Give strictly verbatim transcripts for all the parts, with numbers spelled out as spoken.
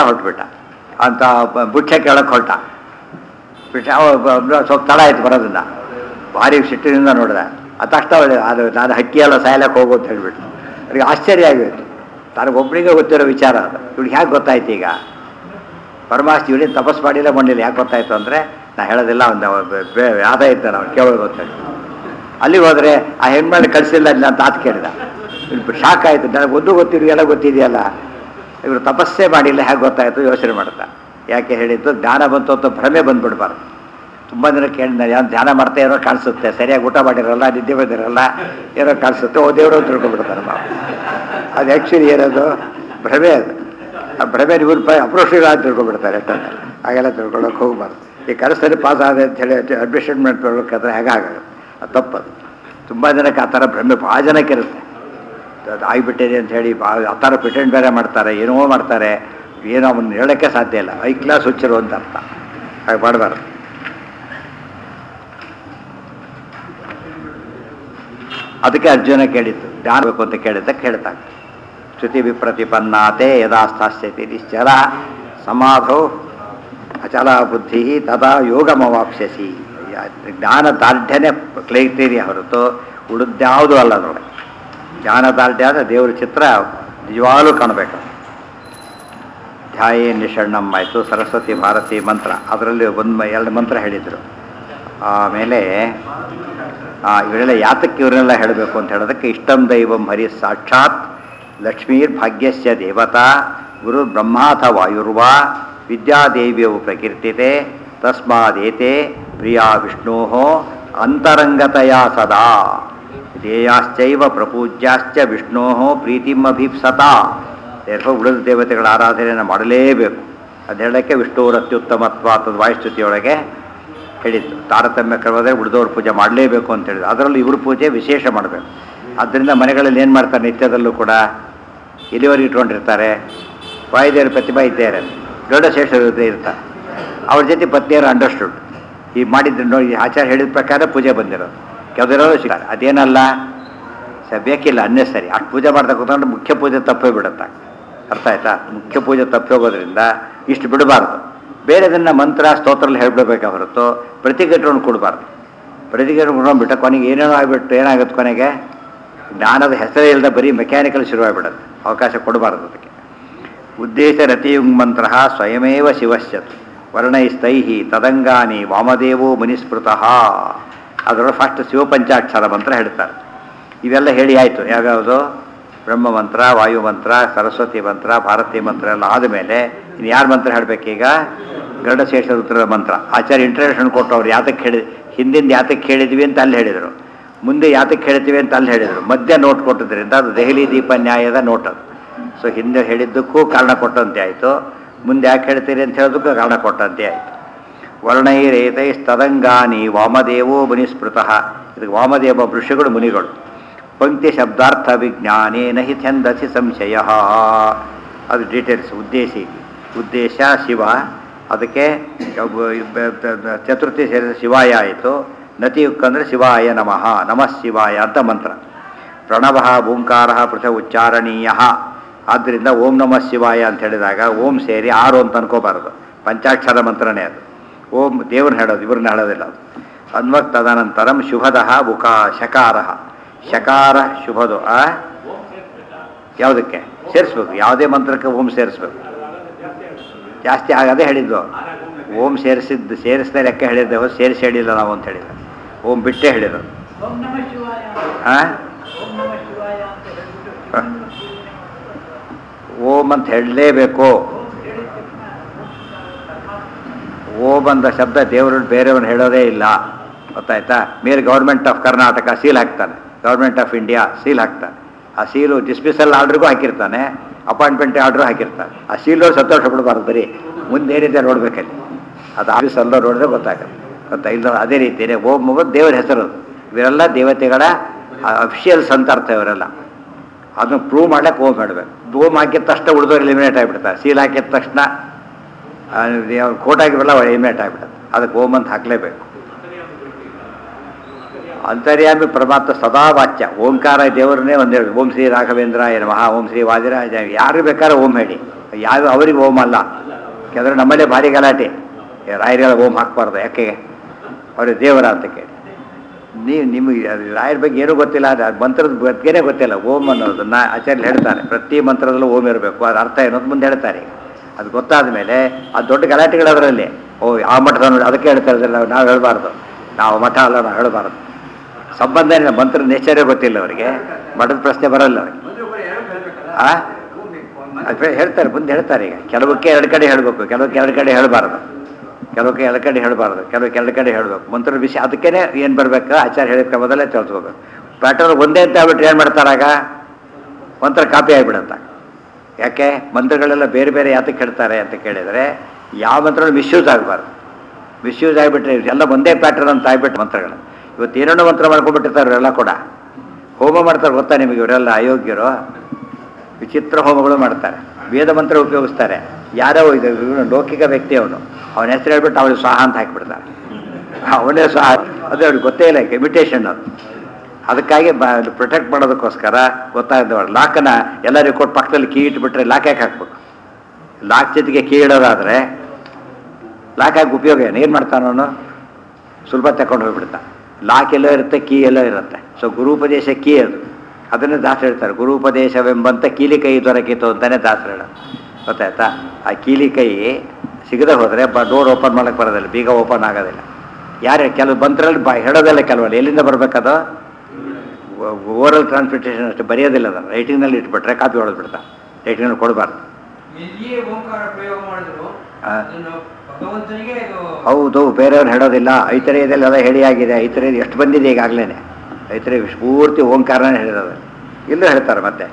ಹೊರಟ್ಬಿಟ್ಟ ಅಂತ ಬುಚ್ಚ ಕೆಳಕ್ಕೆ ಹೊರಟ ಬಿಟ್ಟ ಸ್ವಲ್ಪ ತಡ ಆಯ್ತು ಬರೋದನ್ನ ಭಾರಿ ಸಿಟ್ಟಿನಿಂದ ನೋಡಿದೆ ಅದು ತಕ್ಷಣ ಅದು ನಾನು ಹಕ್ಕಿಯೆಲ್ಲ ಸಾಯಲಕ್ಕೆ ಹೋಗು ಅಂತ ಹೇಳಿಬಿಟ್ಟು ಅವ್ರಿಗೆ ಆಶ್ಚರ್ಯ ಆಗಿತ್ತು. ತನಗೊಬ್ಬನಿಗೆ ಗೊತ್ತಿರೋ ವಿಚಾರ ಅದು. ಇವ್ಳಿಗೆ ಹೇಗೆ ಗೊತ್ತಾಯ್ತು ಈಗ ಪರಮಾಸ್ತಿ ಇವಳಿಗೆ ತಪಸ್ ಮಾಡಿಲ್ಲ ಮಾಡಿಲ್ಲ ಯಾಕೆ ಗೊತ್ತಾಯ್ತು ಅಂದರೆ ನಾ ಹೇಳೋದಿಲ್ಲ ಒಂದು ಯಾವ್ದ ಇದ್ದಾನೆ ಅವ್ನು ಕೇಳೋದು ಅಂತೇಳಿ ಅಲ್ಲಿಗೆ ಹೋದರೆ ಆ ಹೆಣ್ಮಳೆ ಕಳಿಸಿಲ್ಲ ಇಲ್ಲ ಅಂತ ಆತ ಕೇಳಿದ. ಇವ್ರು ಶಾಕ್ ಆಯಿತು. ನನಗೆ ಒಂದು ಗೊತ್ತಿರು ಎಲ್ಲ ಗೊತ್ತಿದೆಯಲ್ಲ ಇವರು ತಪಸ್ಸೇ ಮಾಡಿಲ್ಲ ಹೇಗೆ ಗೊತ್ತಾಯಿತು ಯೋಚನೆ ಮಾಡ್ತಾ. ಯಾಕೆ ಹೇಳಿದ್ದು ಜ್ಞಾನ ಬಂತು ಅಂತ ಭ್ರಮೆ ಬಂದುಬಿಡ್ಬಾರ್ದು. ತುಂಬ ದಿನ ಕೇಳಿದ ಯಾವ ಧ್ಯಾನ ಮಾಡ್ತಾ ಏನೋ ಕಾಣಿಸುತ್ತೆ, ಸರಿಯಾಗಿ ಊಟ ಮಾಡಿರಲ್ಲ, ನಿದ್ದೆ ಬಂದಿರಲ್ಲ, ಏನೋ ಕಾಣಿಸುತ್ತೆ, ಓ ದೇವರು ಅಂತ ತಿಳ್ಕೊಂಡ್ಬಿಡ್ತಾರೆ ನಾವು. ಅದು ಆ್ಯಕ್ಚುಲಿ ಏನದು ಭ್ರಮೆ. ಅದು ಆ ಭ್ರಮೆ ಇವ್ರು ಪ ಅಪ್ರೋಷಿಗಳ ಅಂತ ತಿಳ್ಕೊಂಡ್ಬಿಡ್ತಾರೆ ಎಷ್ಟೊಂದು. ಹಾಗೆಲ್ಲ ತಿಳ್ಕೊಳ್ಳೋಕೆ ಹೋಗ್ಬಾರ್ದು. ಈ ಕರೆಸರಿ ಪಾಸ್ ಆದ ಅಂತ ಹೇಳಿ ಅಡ್ಮಿಷನ್ಮೆಂಟ್ ಮಾಡ್ಬೇಕಾದ್ರೆ ಹೇಗೆ ಆಗೋದು ಅದು ತಪ್ಪದು. ತುಂಬ ಜನಕ್ಕೆ ಆ ಥರ ಭ್ರಮೆ ಭಾಳ ಜನಕ್ಕೆ ಇರುತ್ತೆ. ಅದು ಆಗಿಬಿಟ್ಟಿದೆ ಅಂತ ಹೇಳಿ ಭಾಳ ಆ ಥರ ಪ್ರಿಟೆಂಡ್ ಬೇರೆ ಮಾಡ್ತಾರೆ, ಏನೋ ಮಾಡ್ತಾರೆ, ಏನೋ ಅವನ್ನ ಹೇಳೋಕ್ಕೆ ಸಾಧ್ಯ ಇಲ್ಲ. ಐ ಕ್ಲಾಸ್ ಹುಚ್ಚರು ಅಂತ ಅರ್ಥ. ಹಾಗೆ ಮಾಡಬಾರ್ದು. ಅದಕ್ಕೆ ಅರ್ಜುನ ಕೇಳಿದ್ದು ಜ್ಞಾನ ಬೇಕು ಅಂತ ಕೇಳಿದ್ದಕ್ಕೆ ಹೇಳ್ತಾನೆ ಶ್ರುತಿ ವಿಪ್ರತಿಪನ್ನಾತೆ ಯದಾ ಸ್ಥಾಸ್ಯತಿ ನಿಶ್ಚಲ ಸಮಾಧೋ ಅಚಲ ಬುದ್ಧಿ ತದಾ ಯೋಗಮವಾಪ್ಸ್ಯಸಿ. ಜ್ಞಾನ ದಾರ್ಢ್ಯನೇ ಕ್ಲೈಟೇರಿಯ ಹೊರತು ಉಳಿದ್ಯಾವುದೂ ಅಲ್ಲ ನೋಡಿ. ಜ್ಞಾನ ದಾರ್ಢ್ಯ ಅಂದರೆ ದೇವ್ರ ಚಿತ್ರ ನಿಜವಾಗಲೂ ಕಾಣಬೇಕು. ಧ್ಯಾಯೇ ನಿಷಣ್ಣಂ ಆಯಿತು, ಸರಸ್ವತಿ ಭಾರತಿ ಮಂತ್ರ ಅದರಲ್ಲಿ ಒಂದು ಎರಡು ಮಂತ್ರ ಹೇಳಿದರು. ಆಮೇಲೆ ಇವರೆಲ್ಲ ಯಾತಕ್ಕೆ ಇವರೆಲ್ಲ ಹೇಳಬೇಕು ಅಂತ ಹೇಳೋದಕ್ಕೆ ಇಷ್ಟಂ ದೈವಂ ಹರಿ ಸಾಕ್ಷಾತ್ ಲಕ್ಷ್ಮೀರ್ ಭಾಗ್ಯಸ್ಯ ದೇವತಾ ಗುರು ಬ್ರಹ್ಮಾಥ ವಾಯುರ್ವಾ ವಿದ್ಯಾದೇವ್ಯವು ಪ್ರಕೀರ್ತಿತೆ ತಸ್ಮಾದೇತೆ ಪ್ರಿಯಾ ವಿಷ್ಣೋ ಅಂತರಂಗತಯ ಸದಾ ಧ್ಯೇಯಾಶ್ಚೈವ ಪ್ರಪೂಜ್ಯಾಶ್ಚ ವಿಷ್ಣೋ ಪ್ರೀತಿಮಭೀಪ್ಸತ. ದೇರ್ಫೋ ಉಳಿದ ದೇವತೆಗಳ ಆರಾಧನೆಯನ್ನು ಮಾಡಲೇಬೇಕು. ಅದು ಹೇಳೋಕ್ಕೆ ವಿಷ್ಣುವರ ಅತ್ಯುತ್ತಮತ್ವ ಅಥವಾ ವಾಯುಸ್ತುತಿಯೊಳಗೆ ಹೇಳಿದ್ದು. ತಾರತಮ್ಯ ಕ್ರಮದಲ್ಲಿ ಉಳಿದವ್ರ ಪೂಜೆ ಮಾಡಲೇಬೇಕು ಅಂತ ಹೇಳಿದ್ರು. ಅದರಲ್ಲೂ ಇವ್ರ ಪೂಜೆ ವಿಶೇಷ ಮಾಡಬೇಕು. ಆದ್ದರಿಂದ ಮನೆಗಳಲ್ಲಿ ಏನು ಮಾಡ್ತಾರೆ, ನಿತ್ಯದಲ್ಲೂ ಕೂಡ ಇಲಿವರೆಗೆ ಇಟ್ಕೊಂಡಿರ್ತಾರೆ. ವಾಯುದೇವರ ಪ್ರತಿಭಾ ಇದ್ದೇ ಇರುತ್ತೆ, ದೊಡ್ಡ ಶ್ರೇಷ್ಠರು ಇರ್ತಾರೆ. ಅವ್ರ ಜೊತೆ ಪತ್ನಿಯರು ಅಂಡರ್ಸ್ಟುಡ್ ಈ ಮಾಡಿದ್ರು ನೋಡಿ. ಆಚಾರ ಹೇಳಿದ ಪ್ರಕಾರ ಪೂಜೆ ಬಂದಿರೋದು ಯಾವುದಿರೋದು ಸಿಗ್ತಾರೆ. ಅದೇನಲ್ಲ ಸ ಬೇಕಿಲ್ಲ ಅನ್ನೆಸರಿ ಅಷ್ಟು ಪೂಜೆ ಮಾಡ್ತಾ ಕೂತ್ಕೊಂಡ್ರೆ ಮುಖ್ಯ ಪೂಜೆ ತಪ್ಪೇ ಬಿಡುತ್ತೆ. ಅರ್ಥ ಆಯ್ತಾ? ಮುಖ್ಯ ಪೂಜೆ ತಪ್ಪಿ ಹೋಗೋದ್ರಿಂದ ಇಷ್ಟು ಬಿಡಬಾರ್ದು. ಬೇರೆದನ್ನು ಮಂತ್ರ ಸ್ತೋತ್ರದಲ್ಲಿ ಹೇಳ್ಬಿಡ್ಬೇಕೆ ಹೊರತು ಪ್ರತಿಗಟ್ಟವನ್ನು ಕೊಡಬಾರ್ದು. ಪ್ರತಿಗಟ್ಟನ್ನು ಬಿಟ್ಟ ಕೊನೆಗೆ ಏನೇನೋ ಆಗಿಬಿಟ್ಟು ಏನಾಗುತ್ತೆ, ಕೊನೆಗೆ ಜ್ಞಾನದ ಹೆಸರೇ ಇಲ್ಲದೆ ಬರೀ ಮೆಕ್ಯಾನಿಕಲ್ ಶುರುವಾಗಿಬಿಡುತ್ತೆ. ಅವಕಾಶ ಕೊಡಬಾರ್ದು ಅದಕ್ಕೆ. ಉದ್ದೇಶ ರತಿಯುಂಗ್ ಮಂತ್ರ ಸ್ವಯಮೇವ ಶಿವಶ್ಚತು ವರ್ಣೈಸ್ತೈ ತದಂಗಾನಿ ವಾಮದೇವೋ ಮುನಿಸ್ಮೃತಃ. ಅದರೊಳಗೆ ಫಸ್ಟ್ ಶಿವಪಂಚಾಕ್ಷರ ಮಂತ್ರ ಹೇಳ್ತಾರೆ. ಇವೆಲ್ಲ ಹೇಳಿ ಆಯಿತು. ಯಾವ್ಯಾವುದು? ಬ್ರಹ್ಮ ಮಂತ್ರ, ವಾಯು ಮಂತ್ರ, ಸರಸ್ವತಿ ಮಂತ್ರ, ಭಾರತೀ ಮಂತ್ರ ಎಲ್ಲ ಆದಮೇಲೆ ಇನ್ನು ಯಾರು ಮಂತ್ರ ಹೇಳಬೇಕೀಗ? ಗರುಡಶೇಷ ರುದ್ರದ ಮಂತ್ರ. ಆಚಾರ್ಯ ಇಂಟ್ರಡಕ್ಷನ್ ಕೊಟ್ಟವ್ರು ಯಾತಕ್ಕೆ ಹೇಳಿ ಹಿಂದಿಂದ ಯಾತಕ್ಕೆ ಹೇಳಿದ್ವಿ ಅಂತ ಅಲ್ಲಿ ಹೇಳಿದರು, ಮುಂದೆ ಯಾತಕ್ಕೆ ಹೇಳ್ತೀವಿ ಅಂತ ಅಲ್ಲಿ ಹೇಳಿದರು. ಮಧ್ಯ ನೋಟ್ ಕೊಟ್ಟಿದ್ದರಿಂದ ಅದು ದೆಹಲಿ ದೀಪ ನ್ಯಾಯದ ನೋಟ್ ಅದು. ಸೊ ಹಿಂದೆ ಹೇಳಿದ್ದಕ್ಕೂ ಕಾರಣ ಕೊಟ್ಟಂತೆ ಆಯಿತು, ಮುಂದೆ ಯಾಕೆ ಹೇಳ್ತೀರಿ ಅಂತ ಹೇಳೋದಕ್ಕೂ ಕಾರಣ ಕೊಟ್ಟಂತೆ ಆಯಿತು. ವರ್ಣೈರೇತೈ ತದಂಗಾನಿ ವಾಮದೇವೋ ಮುನಿಸ್ಮೃತಃ. ಇದಕ್ಕೆ ವಾಮದೇವ ಋಷಿಗಳು ಮುನಿಗಳು. ಪಂಕ್ತಿ ಶಬ್ದಾರ್ಥ ವಿಜ್ಞಾನೇನ ಹಿ ಛಂದಸಿ ಸಂಶಯ. ಅದು ಡೀಟೇಲ್ಸ್. ಉದ್ದೇಶಿ ಉದ್ದೇಶ ಶಿವ, ಅದಕ್ಕೆ ಚತುರ್ಥಿ ಸೇರಿದ ಶಿವಾಯ ಆಯಿತು. ನತಿಯುಕ್ ಅಂದರೆ ಶಿವಾಯ ನಮಃ, ನಮಃ ಶಿವಾಯ ಅಂತ ಮಂತ್ರ. ಪ್ರಣವ ಓಂಕಾರ ಪೃಥಕ್ ಉಚ್ಚಾರಣೀಯ. ಆದ್ದರಿಂದ ಓಂ ನಮಃ ಶಿವಾಯ ಅಂತ ಹೇಳಿದಾಗ ಓಂ ಸೇರಿ ಆರು ಅಂತ ಅನ್ಕೋಬಾರದು. ಪಂಚಾಕ್ಷರ ಮಂತ್ರನೇ ಅದು. ಓಂ ದೇವ್ರನ್ನ ಹೇಳೋದು, ಇವ್ರನ್ನ ಹೇಳೋದಿಲ್ಲ ಅದು. ಅನ್ವಕ್ ತದನಂತರಂ ಶುಭದಃ ಉಕ ಶಕಾರ. ಶಕಾರ ಶುಭದು ಆ ಯಾವುದಕ್ಕೆ ಸೇರಿಸ್ಬೇಕು? ಯಾವುದೇ ಮಂತ್ರಕ್ಕೆ ಓಂ ಸೇರಿಸ್ಬೇಕು. ಜಾಸ್ತಿ ಆಗದೆ ಹೇಳಿದ್ದು. ಓಂ ಸೇರಿಸಿದ್ದು ಸೇರಿಸದೆ ಲೆಕ್ಕ ಹೇಳಿದ್ದೆವು, ಸೇರಿಸಿ ಹೇಳಿಲ್ಲ ನಾವು ಅಂತ ಹೇಳಿದ. ಓಂ ಬಿಟ್ಟೇ ಹೇಳಿದ್ರು. ಹಾಂ ಓಂ ಅಂತ ಹೇಳಲೇಬೇಕು. ಓಂ ಅಂದ ಶಬ್ದ ದೇವರು ಬೇರೆಯವ್ರನ್ನ ಹೇಳೋದೇ ಇಲ್ಲ. ಗೊತ್ತಾಯ್ತಾ? ಮೇಲೆ ಗೌರ್ಮೆಂಟ್ ಆಫ್ ಕರ್ನಾಟಕ ಸೀಲ್ ಹಾಕ್ತಾನೆ, ಗೌರ್ಮೆಂಟ್ ಆಫ್ ಇಂಡಿಯಾ ಸೀಲ್ ಹಾಕ್ತಾನೆ. ಆ ಸೀಲು ಡಿಸ್ಮಿಸಲ್ ಆರ್ಡ್ರಿಗೂ ಹಾಕಿರ್ತಾನೆ, ಅಪಾಯಿಂಟ್ಮೆಂಟ್ ಆರ್ಡ್ರು ಹಾಕಿರ್ತಾನೆ. ಆ ಸೀಲು ಸಂತೋಷ ಪಡಬಾರ್ದು, ಬರೀ ಮುಂದೆ ಏನಿದೆ ನೋಡ್ಬೇಕಲ್ಲಿ. ಅದು ಆಫೀಸಲ್ಲೋ ನೋಡಿದ್ರೆ ಗೊತ್ತಾಗುತ್ತೆ. ಗೊತ್ತಾ? ಇಲ್ಲ ಅದೇ ರೀತಿಯೇ ಓಂ ಮುಗಿದು ದೇವರ ಹೆಸರು. ಇವರೆಲ್ಲ ದೇವತೆಗಳ ಅಫಿಷಿಯಲ್ಸ್ ಅಂತ ಅರ್ಥ. ಇವರೆಲ್ಲ ಅದನ್ನು ಪ್ರೂವ್ ಮಾಡ್ಲಿಕ್ಕೆ ಓಂ ಹೇಳಬೇಕು. ಓಂ ಹಾಕಿದ ತಕ್ಷಣ ಉಳಿದವ್ರು ಎಲಿಮಿನೇಟ್ ಆಗಿಬಿಡ್ತಾರೆ. ಸೀಲ್ ಹಾಕಿದ ತಕ್ಷಣ ಕೋಟ್ ಆಗಿರಲ್ಲ, ಎಲಿಮಿನೇಟ್ ಆಗಿಬಿಡುತ್ತೆ. ಅದಕ್ಕೆ ಓಂ ಅಂತ ಹಾಕಲೇಬೇಕು. ಅಂತರ್ಯಾಮಿ ಪರಮಾತ್ಮ ಸದಾ ವಾಚ್ಯ. ಓಂಕಾರ ದೇವರನ್ನೇ ಒಂದು ಹೇಳಿ. ಓಂ ಶ್ರೀ ರಾಘವೇಂದ್ರ ನಮಃ, ಓಂ ಶ್ರೀ ವಾದಿರಾಜ, ಯಾರು ಬೇಕಾದ್ರೆ ಓಂ ಹೇಳಿ. ಯಾವ ಅವ್ರಿಗೆ ಓಮ್ ಅಲ್ಲ. ಕೆಲವರು ನಮ್ಮಲ್ಲೇ ಭಾರಿ ಗಲಾಟೆ, ರಾಯರಿಗೆಲ್ಲ ಓಮ್ ಹಾಕ್ಬಾರ್ದು ಯಾಕೆ ಅವ್ರಿಗೆ ದೇವರ ಅಂತ ಕೇಳಿ. ನೀವು ನಿಮಗೆ ರಾಯರ ಬಗ್ಗೆ ಏನೂ ಗೊತ್ತಿಲ್ಲ, ಅದು ಮಂತ್ರದ ಬಗ್ಗೆನೇ ಗೊತ್ತಿಲ್ಲ. ಓಮ್ ಅನ್ನೋದನ್ನ ಆಚಾರ್ಯರು ಹೇಳ್ತಾರೆ, ಪ್ರತಿ ಮಂತ್ರದಲ್ಲೂ ಓಮ್ ಇರಬೇಕು, ಅದು ಅರ್ಥ ಏನೋದು ಮುಂದೆ ಹೇಳ್ತಾರೆ. ಅದು ಗೊತ್ತಾದ ಮೇಲೆ ಅದು ದೊಡ್ಡ ಗಲಾಟೆಗಳು ಅದರಲ್ಲಿ. ಓ ಆ ಮಠದ ಅದಕ್ಕೆ ಹೇಳ್ತಾ ಇದ್ದಾರೆ, ನಾವು ನಾವು ಹೇಳಬಾರ್ದು, ನಾವು ಮಠ ಅಲ್ಲ, ನಾವು ಹೇಳಬಾರ್ದು. ಸಂಬಂಧ ಏನಿಲ್ಲ, ಮಂತ್ರ ನೇಚರೇ ಗೊತ್ತಿಲ್ಲ ಅವರಿಗೆ, ಮಠದ ಪ್ರಶ್ನೆ ಬರಲ್ಲ ಅವರಿಗೆ. ಆ ಅದು ಹೇಳ್ತಾರೆ, ಮುಂದೆ ಹೇಳ್ತಾರೆ. ಈಗ ಕೆಲವಕ್ಕೆ ಎರಡು ಕಡೆ ಹೇಳಬೇಕು, ಕೆಲವಕ್ಕೆ ಎರಡು ಕಡೆ ಹೇಳಬಾರ್ದು, ಕೆಲವಕ್ಕೆ ಎರಡು ಕಡೆ ಹೇಳಬಾರ್ದು, ಕೆಲವಕ್ಕೆ ಎರಡು ಕಡೆ ಹೇಳಬೇಕು. ಮಂತ್ರದ ವಿಷಯ ಅದಕ್ಕೇ ಏನು ಬರಬೇಕು, ಆಚಾರ್ಯ ಹೇಳಿದ ಕ್ರಮದಲ್ಲೇ ತಿಳ್ಸ್ಕೋಬೇಕು. ಪ್ಯಾಟರ್ನ್ ಒಂದೇ ಅಂತ ಹೇಳ್ಬಿಟ್ಟು ಏನು ಮಾಡ್ತಾರಾಗ ಮಂತ್ರ ಕಾಪಿ ಆಗಿಬಿಡುತ್ತೆ. ಯಾಕೆ ಮಂತ್ರಗಳೆಲ್ಲ ಬೇರೆ ಬೇರೆ ಯಾತಕ್ಕೆ ಹೇಳ್ತಾರೆ ಅಂತ ಕೇಳಿದರೆ, ಯಾವ ಮಂತ್ರ ಮಿಸ್ಯೂಸ್ ಆಗಬಾರ್ದು. ಮಿಸ್ಯೂಸ್ ಆಗಿಬಿಟ್ರೆ ಎಲ್ಲ ಒಂದೇ ಪ್ಯಾಟರ್ನ್ ಅಂತ ಆಗಿಬಿಟ್ಟು ಮಂತ್ರಗಳು. ಇವತ್ತು ಏನೇನೋ ಮಂತ್ರ ಮಾಡ್ಕೊಂಡ್ಬಿಟ್ಟಿರ್ತಾರೆ ಇವರೆಲ್ಲ ಕೂಡ. ಹೋಮ ಮಾಡ್ತಾರೆ ಗೊತ್ತಾ ನಿಮಗೆ, ಇವರೆಲ್ಲ ಅಯೋಗ್ಯರು ವಿಚಿತ್ರ ಹೋಮಗಳು ಮಾಡ್ತಾರೆ, ವೇದ ಮಂತ್ರ ಉಪಯೋಗಿಸ್ತಾರೆ. ಯಾರೋ ಇದು ಇವನು ಲೌಕಿಕ ವ್ಯಕ್ತಿ, ಅವನು ಅವನ ಹೆಸರು ಹೇಳ್ಬಿಟ್ಟು ಅವನಿಗೆ ಸ್ವಾಹ ಅಂತ ಹಾಕಿಬಿಡ್ತಾರೆ. ಅವನೇ ಸ್ವಾಹ, ಅದು ಅವ್ರಿಗೆ ಗೊತ್ತೇ ಇಲ್ಲ, ಇಮಿಟೇಷನ್ ಅದು. ಅದಕ್ಕಾಗಿ ಬ ಪ್ರೊಟೆಕ್ಟ್ ಮಾಡೋದಕ್ಕೋಸ್ಕರ ಗೊತ್ತಾಗ್ದವ್ರು ಲಾಕನ್ನ ಎಲ್ಲರಿಗೂ ಕೊಟ್ಟು ಪಕ್ಕದಲ್ಲಿ ಕೀ ಇಟ್ಬಿಟ್ರೆ ಲಾಕ್ ಯಾಕೆ ಹಾಕ್ಬೇಕು? ಲಾಕ್ ಜೊತೆಗೆ ಕೀ ಇಡೋದಾದರೆ ಲಾಕ್ ಹಾಕಿ ಉಪಯೋಗ ಏನು? ಏನು ಮಾಡ್ತಾನವನು? ಸುಲಭ ತಗೊಂಡು ಹೋಗ್ಬಿಡ್ತಾ. ಲಾಕ್ ಎಲ್ಲೋ ಇರುತ್ತೆ, ಕೀ ಎಲ್ಲೋ ಇರುತ್ತೆ. ಸೊ ಗುರುಪದೇಶ ಕೀ ಅದು, ಅದನ್ನು ದಾಸರು ಹೇಳ್ತಾರೆ. ಗುರುಪದೇಶವೆಂಬಂತ ಕೀಲಿ ಕೈ ದೊರಕಿತು ಅಂತಲೇ ದಾಸರು ಹೇಳೋದು, ಗೊತ್ತಾಯ್ತಾ? ಆ ಕೀಲಿ ಕೈ ಸಿಗದೆ ಹೋದರೆ ಬ ಡೋರ್ ಓಪನ್ ಮಾಡೋಕ್ಕೆ ಬರೋದಿಲ್ಲ, ಬೀಗ ಓಪನ್ ಆಗೋದಿಲ್ಲ. ಯಾರೇ ಕೆಲವು ಮಂತ್ರಲ್ಲಿ ಬ ಹೇಳೋದಿಲ್ಲ, ಕೆಲವಲ್ಲಿ ಎಲ್ಲಿಂದ ಬರಬೇಕದು? ಓರಲ್ ಟ್ರಾನ್ಸ್ಮಿಟೇಷನ್ ಅಷ್ಟು ಬರೆಯೋದಿಲ್ಲ, ಅದನ್ನು ರೈಟಿಂಗ್ನಲ್ಲಿ ಇಟ್ಬಿಟ್ರೆ ಕಾಪಿ ಹೊಡೆದ್ಬಿಡ್ತಾ. ರೈಟಿಂಗ್ನಲ್ಲಿ ಕೊಡಬಾರ್ದು. ಹೌದು, ಬೇರೆಯವ್ರು ಹೇಳೋದಿಲ್ಲ. ಐತರೇಯದಲ್ಲಿ ಎಲ್ಲ ಹೇಳಿ ಆಗಿದೆ, ಐತರೇಯ ಎಷ್ಟು ಬಂದಿದೆ ಈಗಾಗಲೇ. ಐತರೇಯ ಪೂರ್ತಿ ಓಂಕಾರನೇ ಹೇಳಿರೋದು, ಇಲ್ಲೂ ಹೇಳ್ತಾರೆ. ಮತ್ತೆ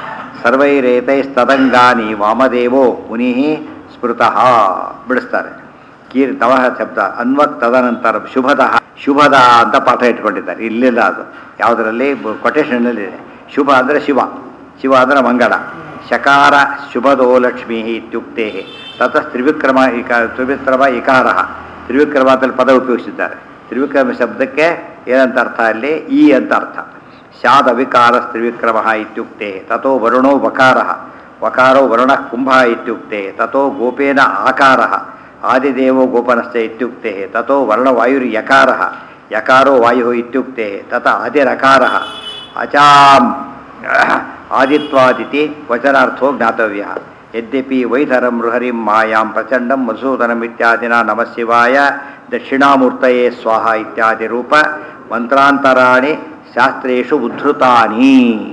ಸರ್ವೈರೇತೈಸ್ತದಂಗಾನಿ ವಾಮದೇವೋ ಮುನಿ ಸ್ಮೃತಃ ಬಿಡಿಸ್ತಾರೆ. ಕೀರ್ ತವಹ ಶಬ್ದ ಅನ್ವಕ್ ತದನಂತರ ಶುಭದಃ ಶುಭದ ಅಂತ ಪಾಠ ಇಟ್ಕೊಂಡಿದ್ದಾರೆ. ಇಲ್ಲಿಲ್ಲ, ಅದು ಯಾವುದರಲ್ಲಿ ಕೊಟೇಶನ್ನಲ್ಲಿ ಇದೆ. ಶುಭ ಅಂದರೆ ಶಿವ, ಶಿವ ಅಂದರೆ ಮಂಗಳ. ಶಕಾರ ಶುಭದೋ ಲಕ್ಷ್ಮೀ ಇತ್ಯುಕ್ತೇ ತತಃ ತ್ರಿವಿಕ್ರಮ ಇಕ ತ್ರಿವಿಕ್ರಮ ಇಕಾರ ತ್ರಿವಿಕ್ರಮ ಅಂತಲ್ಲಿ ಪದ ಉಪಯೋಗಿಸಿದ್ದಾರೆ. ತ್ರಿವಿಕ್ರಮ ಶಬ್ದಕ್ಕೆ ಏನಂತ ಅರ್ಥ? ಅಲ್ಲಿ ಈ ಅಂತ ಅರ್ಥ. ಶಾದ ವಿಕಾರ ತ್ರಿವಿಕ್ರಮ ಇತ್ಯುಕ್ತೆ ತಥೋ ವರುಣೋ ವಕಾರ ವಕಾರೋ ವರುಣ ಕುಂಭ ಇತ್ಯುಕ್ತೆ ತಥೋ ಗೋಪೇನ ಆಕಾರ ಆದಿದೇವೋ ಗೋಪನಶ್ಚ ಇತ್ಯುಕ್ತೆ ತಥೋ ವರ್ಣವಾಯುರ್ ಯಕಾರ ಯಕಾರೋ ವಾಯು ಇತ್ಯುಕ್ತೆ ತಥ ಆದಿರಕಾರ ಅಚಾಂ ಆದಿತ್ವಾದಿತಿ ವಚನಾರ್ಥೋ ಜ್ಞಾತವ್ಯ. ಯದ್ಯಪಿ ವೈಧರಂ ಋಹರಿಂ ಮಾಯಾಂ ಪ್ರಚಂಡಂ ಮಧುಸೂದನಂ ಇತ್ಯಾದಿನ ನಮಃ ಶಿವಾಯ ದಕ್ಷಿಣಾಮೂರ್ತಯೇ ಸ್ವಾಹ ಇತ್ಯಾದಿ ರೂಪ ಮಂತ್ರಾಂತರಾಣಿ ಶಾಸ್ತ್ರೇಷು ಉದ್ಧೃತಾನಿ.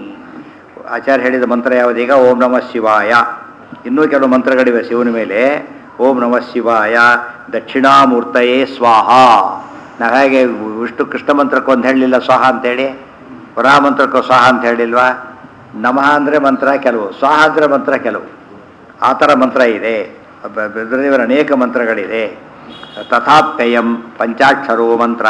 ಆಚಾರ್ಯ ಹೇಳಿದ ಮಂತ್ರ ಯಾವುದೀಗ? ಓಂ ನಮಃ ಶಿವಾಯ. ಇನ್ನೂ ಕೆಲವು ಮಂತ್ರಗಳಿವೆ ಶಿವನ ಮೇಲೆ. ಓಂ ನಮಃ ಶಿವಾಯ ದಕ್ಷಿಣಾಮೂರ್ತಯೇ ಸ್ವಾಹ. ನಾವು ಹೇಗೆ ವಿಷ್ಣು ಕೃಷ್ಣ ಮಂತ್ರಕ್ಕೊಂದು ಹೇಳಲಿಲ್ಲ ಸ್ವಾಹ ಅಂತೇಳಿ, ವರಾಹ ಮಂತ್ರಕ್ಕೂ ಸ್ವಾಹ ಅಂತ ಹೇಳಿಲ್ವಾ? ನಮಃ ಅಂದರೆ ಮಂತ್ರ ಕೆಲವು, ಸ್ವಾಹ ಅಂದರೆ ಮಂತ್ರ ಕೆಲವು. ಆ ಥರ ಮಂತ್ರ ಇದೆ. ರುದ್ರದೇವರ ಅನೇಕ ಮಂತ್ರಗಳಿದೆ. ತಥಾಪ್ಯಯಂ ಪಂಚಾಕ್ಷರೋ ಮಂತ್ರ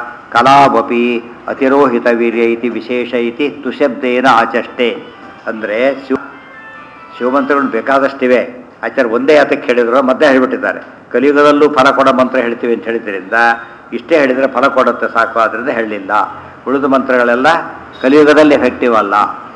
ಕಲಾವಪಿ ಅತಿರೋಹಿತ ವೀರ್ಯ ಇತಿ ವಿಶೇಷ ಇತಿ ತುಶಬ್ದೇನ ಆಚಷ್ಟೆ. ಅಂದರೆ ಶಿವ ಶಿವಮಂತ್ರಗಳು ಬೇಕಾದಷ್ಟಿವೆ. ಆಚಾರ್ಯ ಒಂದೇ ಯಾತಕ್ಕೆ ಹೇಳಿದ್ರು ಮತ್ತೆ ಹೇಳಿಬಿಟ್ಟಿದ್ದಾರೆ. ಕಲಿಯುಗದಲ್ಲೂ ಫಲ ಕೊಡೋ ಮಂತ್ರ ಹೇಳ್ತೀವಿ ಅಂತ ಹೇಳಿದ್ರಿಂದ ಇಷ್ಟೇ ಹೇಳಿದರೆ ಫಲ ಕೊಡುತ್ತೆ ಸಾಕು, ಆದ್ದರಿಂದ ಹೇಳಲಿಲ್ಲ. ಉಳಿದ ಮಂತ್ರಗಳೆಲ್ಲ ಕಲಿಯುಗದಲ್ಲಿ ಎಫೆಕ್ಟಿವ್ ಅಲ್ಲ.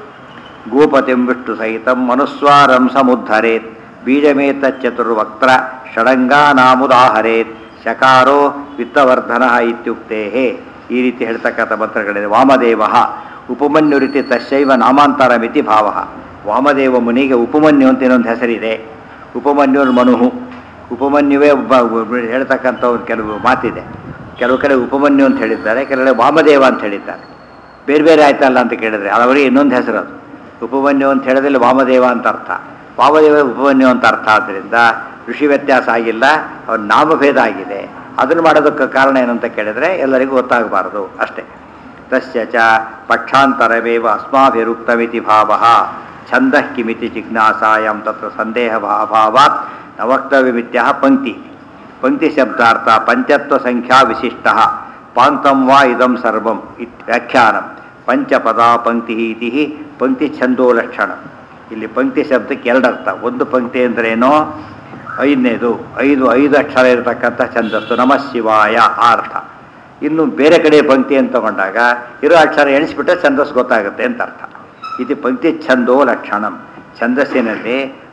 ಗೋಪತಿಂ ವಿಷ್ಣು ಸಹಿತಂ ಮನುಸ್ವಾರಂ ಸಮುದ್ಧರೇತ್ ಬೀಜಮೇತ ಚತುರ್ವಕ್ತ್ರ ಷಡಂಗಾನಾಮುದಾಹರೇತ್ ಶಕಾರೋ ವಿತ್ತವರ್ಧನ ಇತ್ಯುಕ್ತೇ. ಈ ರೀತಿ ಹೇಳ್ತಕ್ಕಂಥ ಮಂತ್ರಗಳಿದೆ. ವಾಮದೇವ ಉಪಮನ್ಯು ರೀತಿ ತಶೈವ ನಾಮಾಂತರ ಮಿತಿ ಭಾವ. ವಾಮದೇವ ಮುನಿಗೆ ಉಪಮನ್ಯು ಅಂತ ಇನ್ನೊಂದು ಹೆಸರಿದೆ. ಉಪಮನ್ಯುರ್ ಮನುಹು, ಉಪಮನ್ಯುವೇ ಒಬ್ಬ ಹೇಳ್ತಕ್ಕಂಥ ಒಂದು ಕೆಲವು ಮಾತಿದೆ. ಕೆಲವು ಕಡೆ ಉಪಮನ್ಯು ಅಂತ ಹೇಳಿದ್ದಾರೆ, ಕೆಲವು ವಾಮದೇವ ಅಂತ ಹೇಳಿದ್ದಾರೆ. ಬೇರೆ ಬೇರೆ ಆಯ್ತಲ್ಲ ಅಂತ ಕೇಳಿದ್ರೆ ಅವರಿಗೆ ಇನ್ನೊಂದು ಹೆಸರು ಅದು. ಉಪಮನ್ಯು ಅಂತ ಹೇಳಿದ್ರೆ ವಾಮದೇವ ಅಂತ ಅರ್ಥ, ವಾಮದೇವ ಉಪಮನ್ಯು ಅಂತ ಅರ್ಥ. ಆದ್ದರಿಂದ ಋಷಿ ವ್ಯತ್ಯಾಸ ಆಗಿಲ್ಲ, ಅವ್ರ ನಾಮಭೇದ ಆಗಿದೆ. ಅದನ್ನು ಮಾಡೋದಕ್ಕೆ ಕಾರಣ ಏನಂತ ಕೇಳಿದರೆ ಎಲ್ಲರಿಗೂ ಗೊತ್ತಾಗಬಾರದು ಅಷ್ಟೇ. ತಸ್ಯ ಚ ಪಕ್ಷಾಂತರವೇವ ಅಸ್ಮಾಭಿರುಕ್ತಮಿತಿ ಭಾವ ಛಂದಃ ಕಿಮಿತಿ ಜಿಜ್ಞಾಸಾಯಾಂ ತತ್ರ ಸಂದೇಹ ಅಭಾವಾತ್ ನ ವಕ್ತವ್ಯಮಿತ್ಯಃ ಪಂಕ್ತಿ. ಪಂಕ್ತಿ ಶಬ್ದಾರ್ಥ ಪಂಚತ್ವ ಸಂಖ್ಯಾ ವಿಶಿಷ್ಟ ಪಾಂಕ್ತಂ ವಾ ಇದಂ ಸರ್ವಂ ಇತ್ ವ್ಯಾಖ್ಯಾನಂ. ಪಂಚಪದ ಪಂಕ್ತಿ ಇತಿ ಪಂಕ್ತಿ ಛಂದೋ ಲಕ್ಷಣ. ಇಲ್ಲಿ ಪಂಕ್ತಿ ಶಬ್ದಕ್ಕೆ ಎರಡರ್ಥ. ಒಂದು ಪಂಕ್ತಿ ಅಂದ್ರೇನೋ ಐದನೇದು, ಐದು ಐದು ಅಕ್ಷರ ಇರತಕ್ಕಂಥ ಛಂದಸ್ಸು ನಮಃ ಶಿವಾಯ ಆ ಅರ್ಥ. ಇನ್ನು ಬೇರೆ ಕಡೆ ಪಂಕ್ತಿ ಅಂತ ತಗೊಂಡಾಗ ಇರೋ ಅಕ್ಷರ ಎಣಿಸ್ಬಿಟ್ರೆ ಛಂದಸ್ಸು ಗೊತ್ತಾಗುತ್ತೆ ಅಂತ ಅರ್ಥ. ಇದು ಪಂಕ್ತಿ ಛಂದೋ ಲಕ್ಷಣಂ. ಛಂದಸ್ಸಿನಲ್ಲಿ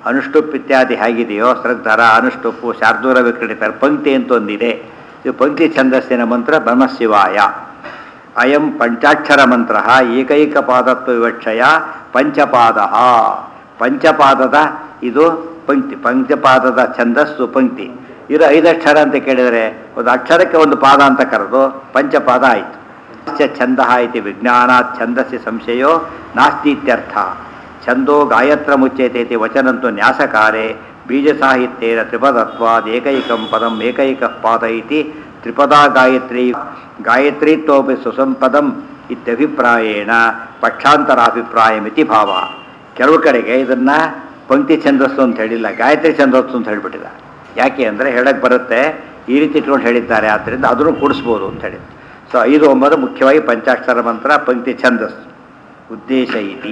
ಅನುಷ್ಠುಪ್ ಇತ್ಯಾದಿ ಹೇಗಿದೆಯೋ ಶ್ರದ್ಧರ ಅನುಷ್ಠುಪ್ಪು ಶಾರ್ದೂಲ ವಿಕ್ರೀಡಿತರ ಪಂಕ್ತಿ ಅಂತ ಒಂದಿದೆ. ಇದು ಪಂಕ್ತಿ ಛಂದಸ್ಸಿನ ಮಂತ್ರ ಬ್ರಹ್ಮಶಿವಾಯ. ಅಯಂ ಪಂಚಾಕ್ಷರ ಮಂತ್ರ ಏಕೈಕ ಪಾದತ್ವ ವಿವಕ್ಷಯ ಪಂಚಪಾದ. ಪಂಚಪಾದದ ಇದು ಪಂಕ್ತಿ, ಪಂಚಪಾದದ ಛಂದಸ್ಸು ಪಂಕ್ತಿ. ಇದು ಐದಕ್ಷರ ಅಂತ ಕೇಳಿದರೆ ಒಂದು ಅಕ್ಷರಕ್ಕೆ ಒಂದು ಪಾದ ಅಂತ ಕರೆದು ಪಂಚಪಾದ ಆಯಿತು. ಛಂದ ಇತಿ ವಿಜ್ಞಾನಾತ್ ಛಂದಸ್ಸಿ ಸಂಶಯೋ ನಾಸ್ತಿ ಇತ್ಯರ್ಥ. ಛಂದೋ ಗಾಯತ್ರ ಮುಚ್ಯತೆ ಇತಿ ವಚನಂತು ನ್ಯಾಸಕಾರೆ ಬೀಜ ಸಾಹಿತ್ಯೇನ ತ್ರಿಪದತ್ವಾದ್ ಏಕೈಕಂ ಪದಂ ಏಕೈಕ ಪಾದ ಇತಿ ತ್ರಿಪದಾ ಗಾಯತ್ರಿ ಗಾಯತ್ರೀತ್ವಪಿ ಸುಸಂಪದಂ ಇತ್ಯಭಿಪ್ರಾಯೇಣ ಪಕ್ಷಾಂತರಾಭಿಪ್ರಾಯಮಿತಿ ಭಾವ. ಕೆಲವು ಕಡೆಗೆ ಇದನ್ನು ಪಂಕ್ತಿ ಛಂದಸ್ಸು ಅಂತ ಹೇಳಿಲ್ಲ, ಗಾಯತ್ರಿ ಛಂದಸ್ಸು ಅಂತ ಹೇಳಿಬಿಟ್ಟಿಲ್ಲ. ಯಾಕೆ ಅಂದರೆ ಹೇಳಕ್ಕೆ ಬರುತ್ತೆ, ಈ ರೀತಿ ಇಟ್ಕೊಂಡು ಹೇಳಿದ್ದಾರೆ, ಆದ್ದರಿಂದ ಅದನ್ನು ಕೂಡಿಸ್ಬೋದು ಅಂತ ಹೇಳಿ. ಸೊ ಐದು ಒಂಬತ್ತು ಮುಖ್ಯವಾಗಿ ಪಂಚಾಕ್ಷರ ಮಂತ್ರ ಪಂಕ್ತಿ ಛಂದಸ್ಸು. ಉದ್ದೇಶ ಇತಿ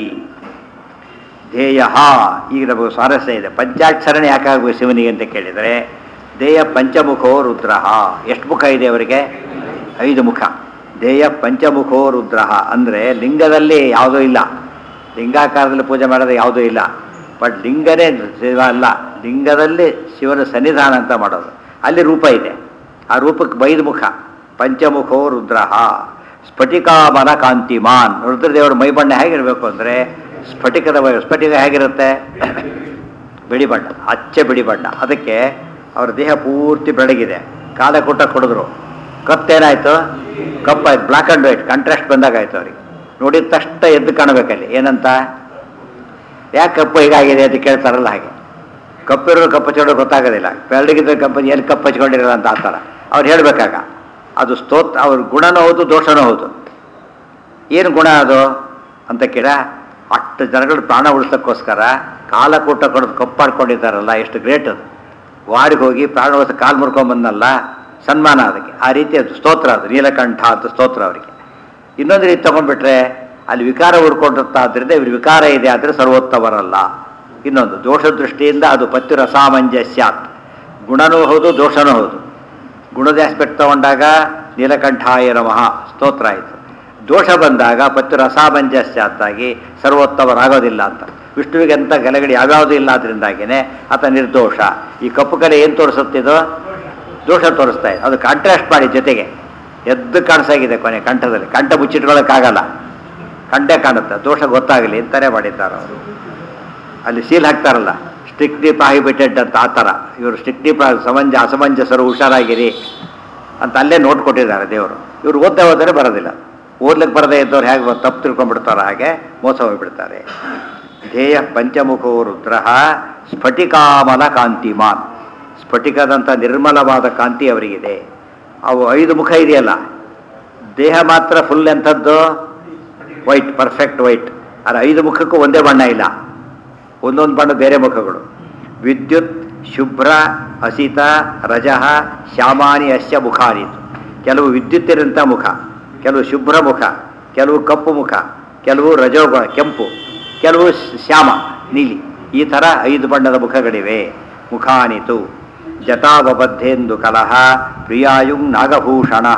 ಧ್ಯೇಯ. ಈಗ ನಮಗೆ ಸ್ವಾರಸ್ಯ ಇದೆ. ಪಂಚಾಕ್ಷರನೇ ಯಾಕಾಗಬೇಕು ಶಿವನಿಗೆ ಅಂತ ಕೇಳಿದರೆ, ಧ್ಯೇಯ ಪಂಚಮುಖೋ ರುದ್ರ. ಎಷ್ಟು ಮುಖ ಇದೆ ಅವರಿಗೆ? ಐದು ಮುಖ. ಧ್ಯೇಯ ಪಂಚಮುಖೋ ರುದ್ರ ಅಂದರೆ ಲಿಂಗದಲ್ಲಿ ಯಾವುದೂ ಇಲ್ಲ, ಲಿಂಗಾಕಾರದಲ್ಲಿ ಪೂಜೆ ಮಾಡೋದು ಯಾವುದೂ ಇಲ್ಲ. ಬಟ್ ಲಿಂಗನೇ ಶಿವ ಅಲ್ಲ, ಲಿಂಗದಲ್ಲಿ ಶಿವನ ಸನ್ನಿಧಾನ ಅಂತ ಮಾಡೋದು. ಅಲ್ಲಿ ರೂಪ ಇದೆ, ಆ ರೂಪಕ್ಕೆ ಐದು ಮುಖ. ಪಂಚಮುಖೋ ರುದ್ರ. ಸ್ಫಟಿಕಾಮನ ಕಾಂತಿಮಾನ್. ರುದ್ರದೇವರ ಮೈಬಣ್ಣ ಹೇಗಿರಬೇಕು ಅಂದರೆ ಸ್ಫಟಿಕದ ಸ್ಫಟಿಕ ಹೇಗಿರುತ್ತೆ? ಬಿಳಿ ಬಣ್ಣ, ಅಚ್ಚೆ ಬಿಳಿ ಬಣ್ಣ. ಅದಕ್ಕೆ ಅವ್ರ ದೇಹ ಪೂರ್ತಿ ಬೆಳಗಿದೆ. ಕಾಲಕೂಟ ಕೊಡಿದ್ರು, ಕತ್ತೇನಾಯಿತು? ಕಪ್ಪಾಯ್ತು, ಬ್ಲ್ಯಾಕ್ ಆ್ಯಂಡ್ ವೈಟ್ ಕಾಂಟ್ರಾಸ್ಟ್ ಬಂದಾಗಾಯ್ತು ಅವ್ರಿಗೆ. ನೋಡಿದ ತಕ್ಷಣ ಎದ್ದು ಕಾಣಬೇಕಲ್ಲಿ. ಏನಂತ? ಯಾಕೆ ಕಪ್ಪು ಹೀಗಾಗಿದೆ ಅಂತ ಕೇಳ್ತಾರಲ್ಲ, ಹಾಗೆ ಕಪ್ಪಿರೋರು ಕಪ್ಪು ಹಚ್ಕೊಂಡ್ರೆ ಗೊತ್ತಾಗೋದಿಲ್ಲ. ಬೆಳಗಿದ್ರೆ ಕಪ್ಪು ಎಲ್ಲಿ ಕಪ್ಪು ಹಚ್ಕೊಂಡಿರಲ್ಲ ಅಂತ ಆ ಥರ ಅವ್ರು ಹೇಳಬೇಕಾಗ. ಅದು ಸ್ತೋತ್ ಅವ್ರ ಗುಣನೂ ಹೌದು ದೋಷನೂ ಹೌದು. ಏನು ಗುಣ ಅದು ಅಂತ ಕೇಳ, ಅಷ್ಟು ಜನಗಳು ಪ್ರಾಣ ಉಳಿಸೋಕ್ಕೋಸ್ಕರ ಕಾಲಕೂಟ ಕೊಡೋದು ಕಪ್ಪಾಡ್ಕೊಂಡಿದ್ದಾರಲ್ಲ, ಎಷ್ಟು ಗ್ರೇಟ್ ಅದು. ವಾರಿಗೆ ಹೋಗಿ ಪ್ರಾಣ ಉಳಿಸ ಕಾಲು ಮುರ್ಕೊಂಬಂದಲ್ಲ, ಸನ್ಮಾನ ಅದಕ್ಕೆ. ಆ ರೀತಿ ಅದು ಸ್ತೋತ್ರ, ಅದು ನೀಲಕಂಠ ಅಂತ ಸ್ತೋತ್ರ ಅವರಿಗೆ. ಇನ್ನೊಂದು ರೀತಿ ತೊಗೊಂಡ್ಬಿಟ್ರೆ ಅಲ್ಲಿ ವಿಕಾರ ಉಡ್ಕೊಂಡಿರ್ತಾದ್ರಿಂದ ಇವ್ರ ವಿಕಾರ ಇದೆ, ಆದರೆ ಸರ್ವೋತ್ತಮರಲ್ಲ. ಇನ್ನೊಂದು ದೋಷ ದೃಷ್ಟಿಯಿಂದ ಅದು ಪತ್ಯು ರಸಾಮಂಜಸ್ಯಾತ್. ಗುಣನೂ ಹೌದು ದೋಷನೂ ಹೌದು. ಗುಣದ ಆಸ್ಪೆಕ್ಟ್ ತಗೊಂಡಾಗ ನೀಲಕಂಠಾಯ ನಮಃ ಸ್ತೋತ್ರ ಆಯಿತು. ದೋಷ ಬಂದಾಗ ಪತ್ಯು ರಸಾಮಂಜಸ್ಯಾತ್ತಾಗಿ ಸರ್ವೋತ್ತಮರಾಗೋದಿಲ್ಲ ಅಂತ. ವಿಷ್ಣುವಿಗೆ ಅಂತ ಗಲಗಡೆ ಯಾವ್ಯಾವುದೂ ಇಲ್ಲ, ಅದರಿಂದಾಗಿಯೇ ಆತ ನಿರ್ದೋಷ. ಈ ಕಪ್ಪು ಕಲೆ ಏನು ತೋರಿಸುತ್ತಿದೋ? ದೋಷ ತೋರಿಸ್ತಾ ಇದೆ. ಅದು ಕಾಂಟ್ರಾಸ್ಟ್ ಮಾಡಿ ಜೊತೆಗೆ ಎದ್ದು ಕಾಣಿಸಾಗಿದೆ ಕೊನೆ ಕಂಠದಲ್ಲಿ. ಕಂಠ ಮುಚ್ಚಿಟ್ಕೊಳ್ಳೋಕ್ಕಾಗಲ್ಲ, ಕಂಠೆ ಕಾಣುತ್ತೆ, ದೋಷ ಗೊತ್ತಾಗಲಿ ಅಂತಾನೆ ಮಾಡಿದ್ದಾರೆ ಅವರು. ಅಲ್ಲಿ ಸೀಲ್ ಹಾಕ್ತಾರಲ್ಲ, ಸ್ಟ್ರಿಕ್ಟ್ಲಿ ಪ್ರಾಹಿಬಿಟೆಡ್ ಅಂತ, ಆ ಥರ ಇವರು ಸ್ಟ್ರಿಕ್ಟ್ಲಿ ಪ್ರಾ ಸಮಂಜ ಅಸಮಂಜಸರು ಹುಷಾರಾಗಿರಿ ಅಂತ ಅಲ್ಲೇ ನೋಟ್ ಕೊಟ್ಟಿದ್ದಾರೆ ದೇವರು. ಇವರು ಓದ್ತಾ ಹೋದರೆ ಬರೋದಿಲ್ಲ. ಓದ್ಲಿಕ್ಕೆ ಬರದೇ ಇದ್ದವ್ರು ಹೇಗೆ ತಪ್ಪು ತಿಳ್ಕೊಂಡ್ಬಿಡ್ತಾರೋ ಹಾಗೆ ಮೋಸ ಹೋಗಿಬಿಡ್ತಾರೆ. ಧ್ಯೇಯ ಪಂಚಮುಖೋ ರುದ್ರ ಸ್ಫಟಿಕಾಮಲ ಕಾಂತಿಮಾನ್. ಸ್ಫಟಿಕದಂಥ ನಿರ್ಮಲವಾದ ಕಾಂತಿ ಅವರಿಗಿದೆ. ಅವು ಐದು ಮುಖ ಇದೆಯಲ್ಲ, ದೇಹ ಮಾತ್ರ ಫುಲ್ ಎಂಥದ್ದು? White, perfect white. ಆದರೆ ಐದು ಮುಖಕ್ಕೂ ಒಂದೇ ಬಣ್ಣ ಇಲ್ಲ, ಒಂದೊಂದು ಬಣ್ಣ ಬೇರೆ ಮುಖಗಳು. ವಿದ್ಯುತ್ ಶುಭ್ರ ಹಸಿತ ರಜಃ ಶ್ಯಾಮಾನಿ ಅಸ್ಯ ಮುಖಾನಿ. ಕೆಲವು ವಿದ್ಯುತ್ತಿರಂಥ ಮುಖ, ಕೆಲವು ಶುಭ್ರ ಮುಖ, ಕೆಲವು ಕಪ್ಪು ಮುಖ, ಕೆಲವು ರಜೋಗುಣ ಕೆಂಪು, ಕೆಲವು ಶ್ಯಾಮ ನೀಲಿ. ಈ ಥರ ಐದು ಬಣ್ಣದ ಮುಖಗಳಿವೆ. ಮುಖಾನಿತು ಜಟಾವಬದ್ಧೇಂದು ಕಲಹ ಪ್ರಿಯಾಯುಂ ನಾಗಭೂಷಣ.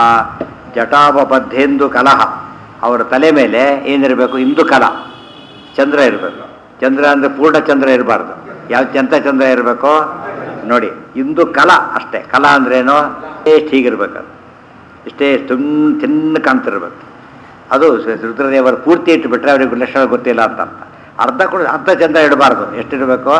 ಜಟಾವಬದ್ಧೇಂದು ಕಲಹ, ಅವರ ತಲೆ ಮೇಲೆ ಏನಿರಬೇಕು? ಇಂದು ಕಲ, ಚಂದ್ರ ಇರಬೇಕು. ಚಂದ್ರ ಅಂದರೆ ಪೂರ್ಣ ಚಂದ್ರ ಇರಬಾರ್ದು. ಯಾವ ಚಂತ ಚಂದ್ರ ಇರಬೇಕು ನೋಡಿ, ಇಂದು ಕಲ ಅಷ್ಟೇ. ಕಲ ಅಂದ್ರೇನು? ಎಷ್ಟು ಹೀಗಿರ್ಬೇಕು, ಇಷ್ಟೇ ತುಂಬ ತಿನ್ನ ಕಾಣ್ತಿರ್ಬೇಕು. ಅದು ರುದ್ರದೇವರು ಪೂರ್ತಿ ಇಟ್ಟುಬಿಟ್ರೆ ಅವ್ರಿಗೆ ಲಕ್ಷಣ ಗೊತ್ತಿಲ್ಲ ಅಂತ ಅರ್ಥ. ಅರ್ಧ ಕೂಡ ಅರ್ಧ ಚಂದ್ರ ಇಡಬಾರ್ದು. ಎಷ್ಟಿರಬೇಕು?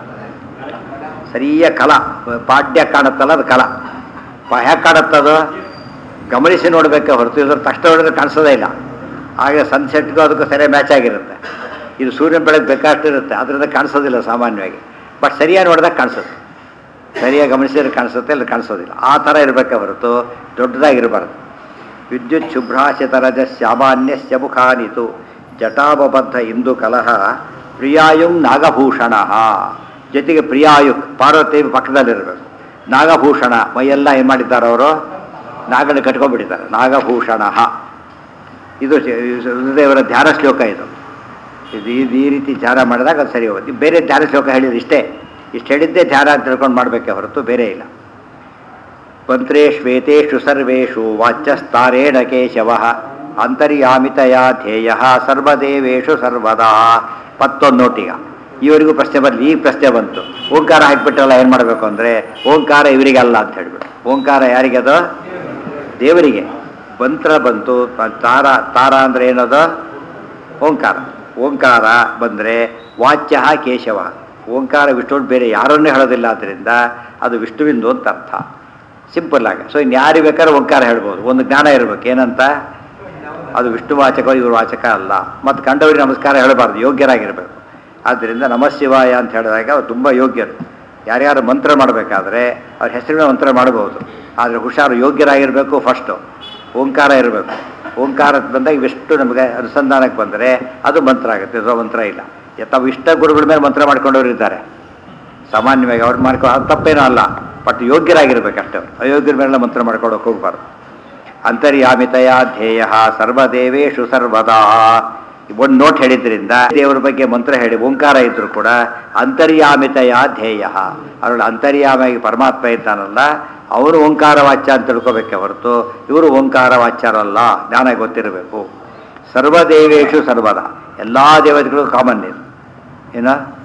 ಸರಿಯ ಕಲ, ಪಾಡ್ಯ ಕಾಣುತ್ತಲ್ಲ ಅದು ಕಲ. ಹೇಗೆ ಕಾಣುತ್ತದು? ಗಮನಿಸಿ ನೋಡಬೇಕೆ ಹೊರತು ಇದ್ರ ತಕ್ಷಣ ನೋಡಿದ್ರೆ ಕಾಣಿಸೋದೇ ಇಲ್ಲ. ಹಾಗೆ ಸನ್ಸೆಟ್ಗೂ ಅದಕ್ಕೂ ಸರಿಯಾಗಿ ಮ್ಯಾಚ್ ಆಗಿರುತ್ತೆ. ಇದು ಸೂರ್ಯನ ಬೆಳಗ್ಗೆ ಬೇಕಾಷ್ಟಿರುತ್ತೆ, ಅದರಿಂದ ಕಾಣಿಸೋದಿಲ್ಲ ಸಾಮಾನ್ಯವಾಗಿ. ಬಟ್ ಸರಿಯಾಗಿ ನೋಡಿದಾಗ ಕಾಣಿಸುತ್ತೆ, ಸರಿಯಾಗಿ ಗಮನಿಸಿದ್ರೆ ಕಾಣಿಸುತ್ತೆ, ಇಲ್ಲ ಕಾಣಿಸೋದಿಲ್ಲ. ಆ ಥರ ಇರಬೇಕೆ ಹೊರತು ದೊಡ್ಡದಾಗಿರಬಾರ್ದು. ವಿದ್ಯುತ್ ಶುಭ್ರಾಶಿತರಜ ಶ್ಯಾಮಾನ್ಯಸ್ಯ ಮುಖಾನಿತು ಜಟಾಬಬದ್ಧ ಇಂದು ಕಲಹ ಪ್ರಿಯಾಯುಂ ನಾಗಭೂಷಣ. ಜೊತೆಗೆ ಪ್ರಿಯಾಯು ಪಾರ್ವತಿ ಪಕ್ಕದಲ್ಲಿರಬೇಕು. ನಾಗಭೂಷಣ ಮೈಯೆಲ್ಲ ಏನು ಮಾಡಿದ್ದಾರೆ ಅವರು? ನಾಗನ ಕಟ್ಕೊಂಡ್ಬಿಟ್ಟಿದ್ದಾರೆ. ನಾಗಭೂಷಣ ಇದು ರುದ್ರದೇವರ ಧ್ಯಾನ ಶ್ಲೋಕ. ಇದು ಇದು ಈ ರೀತಿ ಧ್ಯಾನ ಮಾಡಿದಾಗ ಅದು ಸರಿ ಹೋಗುತ್ತೆ. ಬೇರೆ ಧ್ಯಾನ ಶ್ಲೋಕ ಹೇಳಿದ್ರು ಇಷ್ಟೇ, ಇಷ್ಟು ಹೇಳಿದ್ದೇ ಧ್ಯಾನ ಅಂತ ತಿಳ್ಕೊಂಡು ಮಾಡಬೇಕೆ ಹೊರತು ಬೇರೆ ಇಲ್ಲ. ಮಂತ್ರೇಶ್ವೇತೇಷು ಸರ್ವೇಷು ವಾಚ್ಯಸ್ತಾರೇಣ ಕೇಶವ ಅಂತರ್ಯಾಮಿತಯ ಧ್ಯೇಯ ಸರ್ವದೇವೇಶು ಸರ್ವದಾ. ಮತ್ತೊಂದು ನೋಟೀಗ ಇವರಿಗೂ ಪ್ರಶ್ನೆ ಬರಲಿ, ಈಗ ಪ್ರಶ್ನೆ ಬಂತು. ಓಂಕಾರ ಹಾಕಿಬಿಟ್ಟಲ್ಲ, ಏನು ಮಾಡಬೇಕು ಅಂದರೆ ಓಂಕಾರ ಇವರಿಗೆ ಅಲ್ಲ ಅಂತ ಹೇಳ್ಬಿಟ್ಟು. ಓಂಕಾರ ಯಾರಿಗೆ? ಅದು ದೇವರಿಗೆ. ಮಂತ್ರ ಬಂತು, ತಾರ ತಾರ ಅಂದರೆ ಏನದು? ಓಂಕಾರ. ಓಂಕಾರ ಬಂದರೆ ವಾಚ್ಯ ಕೇಶವ. ಓಂಕಾರ ವಿಷ್ಣು ಬೇರೆ ಯಾರನ್ನೇ ಹೇಳೋದಿಲ್ಲ, ಆದ್ದರಿಂದ ಅದು ವಿಷ್ಣುವಿಂದು ಅಂತ ಅರ್ಥ. ಸಿಂಪಲ್ ಆಗಿ. ಸೊ ಇನ್ನು ಯಾರಿಗೆ ಬೇಕಾದ್ರೆ ಓಂಕಾರ ಹೇಳ್ಬೋದು. ಒಂದು ಜ್ಞಾನ ಇರಬೇಕು, ಏನಂತ? ಅದು ವಿಷ್ಣು ವಾಚಕ, ಇವರು ವಾಚಕ ಅಲ್ಲ. ಮತ್ತು ಕಂಡವರಿಗೆ ನಮಸ್ಕಾರ ಹೇಳಬಾರ್ದು, ಯೋಗ್ಯರಾಗಿರಬೇಕು. ಆದ್ದರಿಂದ ನಮಃಶಿವಾಯ ಅಂತ ಹೇಳಿದಾಗ ಅವ್ರು ತುಂಬ ಯೋಗ್ಯರು. ಯಾರ್ಯಾರು ಮಂತ್ರ ಮಾಡಬೇಕಾದ್ರೆ ಅವ್ರ ಹೆಸರಿನ ಮಂತ್ರ ಮಾಡ್ಬೋದು, ಆದರೆ ಹುಷಾರು ಯೋಗ್ಯರಾಗಿರಬೇಕು. ಫಸ್ಟು ಓಂಕಾರ ಇರಬೇಕು. ಓಂಕಾರ ಬಂದಾಗ ಇವೆಷ್ಟು ನಮಗೆ ಅನುಸಂಧಾನಕ್ಕೆ ಬಂದರೆ ಅದು ಮಂತ್ರ ಆಗುತ್ತೆ. ಅದು ಮಂತ್ರ ಇಲ್ಲ. ತಾವು ಇಷ್ಟ ಗುರುಗಳ ಮೇಲೆ ಮಂತ್ರ ಮಾಡ್ಕೊಂಡವ್ರು ಇದ್ದಾರೆ ಸಾಮಾನ್ಯವಾಗಿ, ಅವ್ರು ಮಾಡ್ಕೊ ಅದು ತಪ್ಪೇನೋ ಅಲ್ಲ, ಬಟ್ ಯೋಗ್ಯರಾಗಿರ್ಬೇಕಷ್ಟೇ. ಅಯೋಗ್ಯರ ಮೇಲೆಲ್ಲ ಮಂತ್ರ ಮಾಡ್ಕೊಳಕ್ಕೆ ಹೋಗ್ಬಾರ್ದು. ಅಂತರ್ಯಾಮಿತಯ ಧ್ಯೇಯ ಸರ್ವದೇವೇಶು ಸರ್ವದಾ. ಒಂದು ನೋಟ್ ಹೇಳಿದ್ರಿಂದ ದೇವರ ಬಗ್ಗೆ ಮಂತ್ರ ಹೇಳಿ ಓಂಕಾರ ಇದ್ದರೂ ಕೂಡ ಅಂತರ್ಯಾಮಿತಯ ಧ್ಯೇಯ, ಅವರಲ್ಲಿ ಅಂತರ್ಯಾಮಿಯಾಗಿ ಪರಮಾತ್ಮ ಇದ್ದಾನಲ್ಲ, ಅವರು ಓಂಕಾರ ವಾಚ್ಯ ಅಂತ ತಿಳ್ಕೊಬೇಕೆ ಹೊರತು ಇವರು ಓಂಕಾರ ವಾಚ್ಯರಲ್ಲ. ಜ್ಞಾನ ಗೊತ್ತಿರಬೇಕು. ಸರ್ವದೇವೇಶು ಸರ್ವದ, ಎಲ್ಲ ದೇವತೆಗಳು ಕಾಮನ್ ಇದು. ಏನ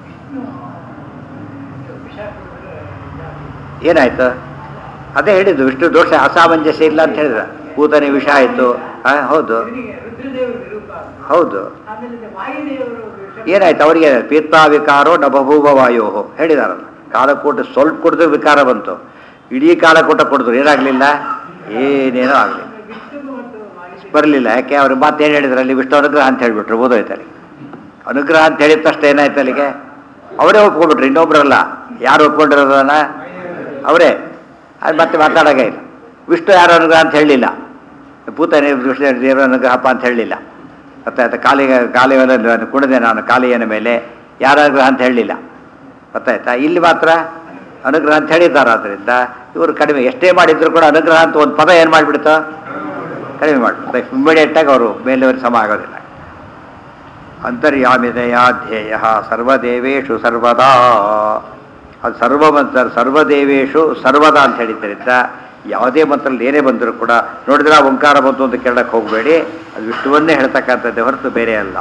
ಏನಾಯ್ತು? ಅದೇ ಹೇಳಿದ್ದು, ವಿಷ್ಣು ದೋಷ ಅಸಾಮಂಜಸ್ಯ ಇಲ್ಲ ಅಂತ ಹೇಳಿದ್ರ. ಕೂತನೆ ವಿಷ ಆಯಿತು. ಹಾಂ, ಹೌದು ಹೌದು. ಏನಾಯ್ತು ಅವರಿಗೆ? ಪೀತಾ ವಿಕಾರೋ ನ ಬಭೂವ ವಾಯೋ ಹೇಳಿದಾರಲ್ಲ. ಕಾಲಕೂಟ ಸ್ವಲ್ಪ ಕುಡಿದ್ರೆ ವಿಕಾರ ಬಂತು, ಇಡೀ ಕಾಲಕೂಟ ಕುಡಿದ್ರು ಏನಾಗಲಿಲ್ಲ, ಏನೇನೋ ಆಗಲಿಲ್ಲ, ಬರಲಿಲ್ಲ. ಯಾಕೆ? ಅವ್ರ ಮಾತೇನು ಹೇಳಿದ್ರು ಅಲ್ಲಿ? ವಿಷ್ಣು ಅನುಗ್ರಹ ಅಂತ ಹೇಳಿಬಿಟ್ರು. ಓದೋಯ್ತು ಅಲ್ಲಿಗೆ. ಅನುಗ್ರಹ ಅಂತ ಹೇಳಿದ ತಕ್ಷಣ ಏನಾಯ್ತು ಅಲ್ಲಿಗೆ? ಅವರೇ ಒಪ್ಕೊಂಡ್ಬಿಟ್ರು, ಇನ್ನೊಬ್ರಲ್ಲ. ಯಾರು ಒಪ್ಕೊಂಡಿರೋದನ್ನ? ಅವರೇ. ಅದು ಮತ್ತೆ ಮಾತಾಡೋಂಗೇ ಇಲ್ಲ. ವಿಷ್ಣು ಯಾರು ಅನುಗ್ರಹ ಅಂತ ಹೇಳಲಿಲ್ಲ, ಭೂತನೇ ವಿಷ್ಣು ದೇವರ ಅನುಗ್ರಹಪ್ಪ ಅಂತ ಹೇಳಲಿಲ್ಲ. ಗೊತ್ತಾಯ್ತಾ? ಕಾಲಿಗೆ ಕಾಲಿಯನ್ನು ಕುಡಿದೆ ನಾನು ಕಾಲಿಯನ ಮೇಲೆ, ಯಾರ ಅನುಗ್ರಹ ಅಂತ ಹೇಳಲಿಲ್ಲ. ಗೊತ್ತಾಯ್ತಾ? ಇಲ್ಲಿ ಮಾತ್ರ ಅನುಗ್ರಹ ಅಂತ ಹೇಳಿದ್ದಾರೆ. ಆದ್ದರಿಂದ ಇವರು ಕಡಿಮೆ ಎಷ್ಟೇ ಮಾಡಿದ್ರು ಕೂಡ ಅನುಗ್ರಹ ಅಂತ ಒಂದು ಪದ ಏನು ಮಾಡಿಬಿಡ್ತೋ ಕಡಿಮೆ ಮಾಡಿಬಿಡ್ತಾರೆ. ಇಮ್ಮಿಡಿಯೇಟಾಗಿ ಅವರು ಮೇಲೆಯವರು ಸಮ ಆಗೋದಿಲ್ಲ. ಅಂತರ್ಯಾಮಿದಯ ಧ್ಯೇಯ ಸರ್ವದೇವೇಶು ಸರ್ವದಾ. ಅದು ಸರ್ವ ಮಂತ್ರ ಸರ್ವದೇವೇಶು ಸರ್ವದಾ ಅಂತ ಹೇಳಿದ್ದರಿಂದ ಯಾವುದೇ ಮಂತ್ರದಲ್ಲಿ ಏನೇ ಬಂದರೂ ಕೂಡ ನೋಡಿದ್ರೆ ಓಂಕಾರ ಬಂತು ಅಂತ ಕೇಳಕ್ಕೆ ಹೋಗಬೇಡಿ. ಅದು ವಿಷ್ಣುವನ್ನೇ ಹೇಳ್ತಕ್ಕಂಥದ್ದೇ ಹೊರತು ಬೇರೆ ಅಲ್ಲ.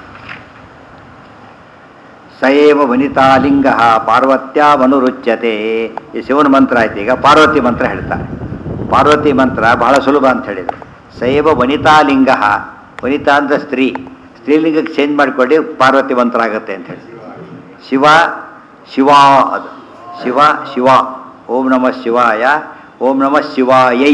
ಸಯೇವ ವನಿತಾಲಿಂಗ ಪಾರ್ವತ್ಯಾಮನುರುಚ್ಯತೆ. ಈ ಶಿವನ ಮಂತ್ರ ಆಯ್ತು. ಈಗ ಪಾರ್ವತಿ ಮಂತ್ರ ಹೇಳ್ತಾರೆ. ಪಾರ್ವತಿ ಮಂತ್ರ ಬಹಳ ಸುಲಭ ಅಂತ ಹೇಳಿದರು. ಸಯೇವ ವನಿತಾಲಿಂಗ, ವನಿತಾ ಅಂದರೆ ಸ್ತ್ರೀ, ಸ್ತ್ರೀಲಿಂಗಕ್ಕೆ ಚೇಂಜ್ ಮಾಡಿಕೊಳ್ಳಿ ಪಾರ್ವತಿ ಮಂತ್ರ ಆಗುತ್ತೆ ಅಂತ ಹೇಳಿ. ಶಿವ ಶಿವ, ಅದು ಶಿವ ಶಿವ. ಓಂ ನಮಃ ಶಿವಾಯ, ಓಂ ನಮಃ ಶಿವಾಯೈ,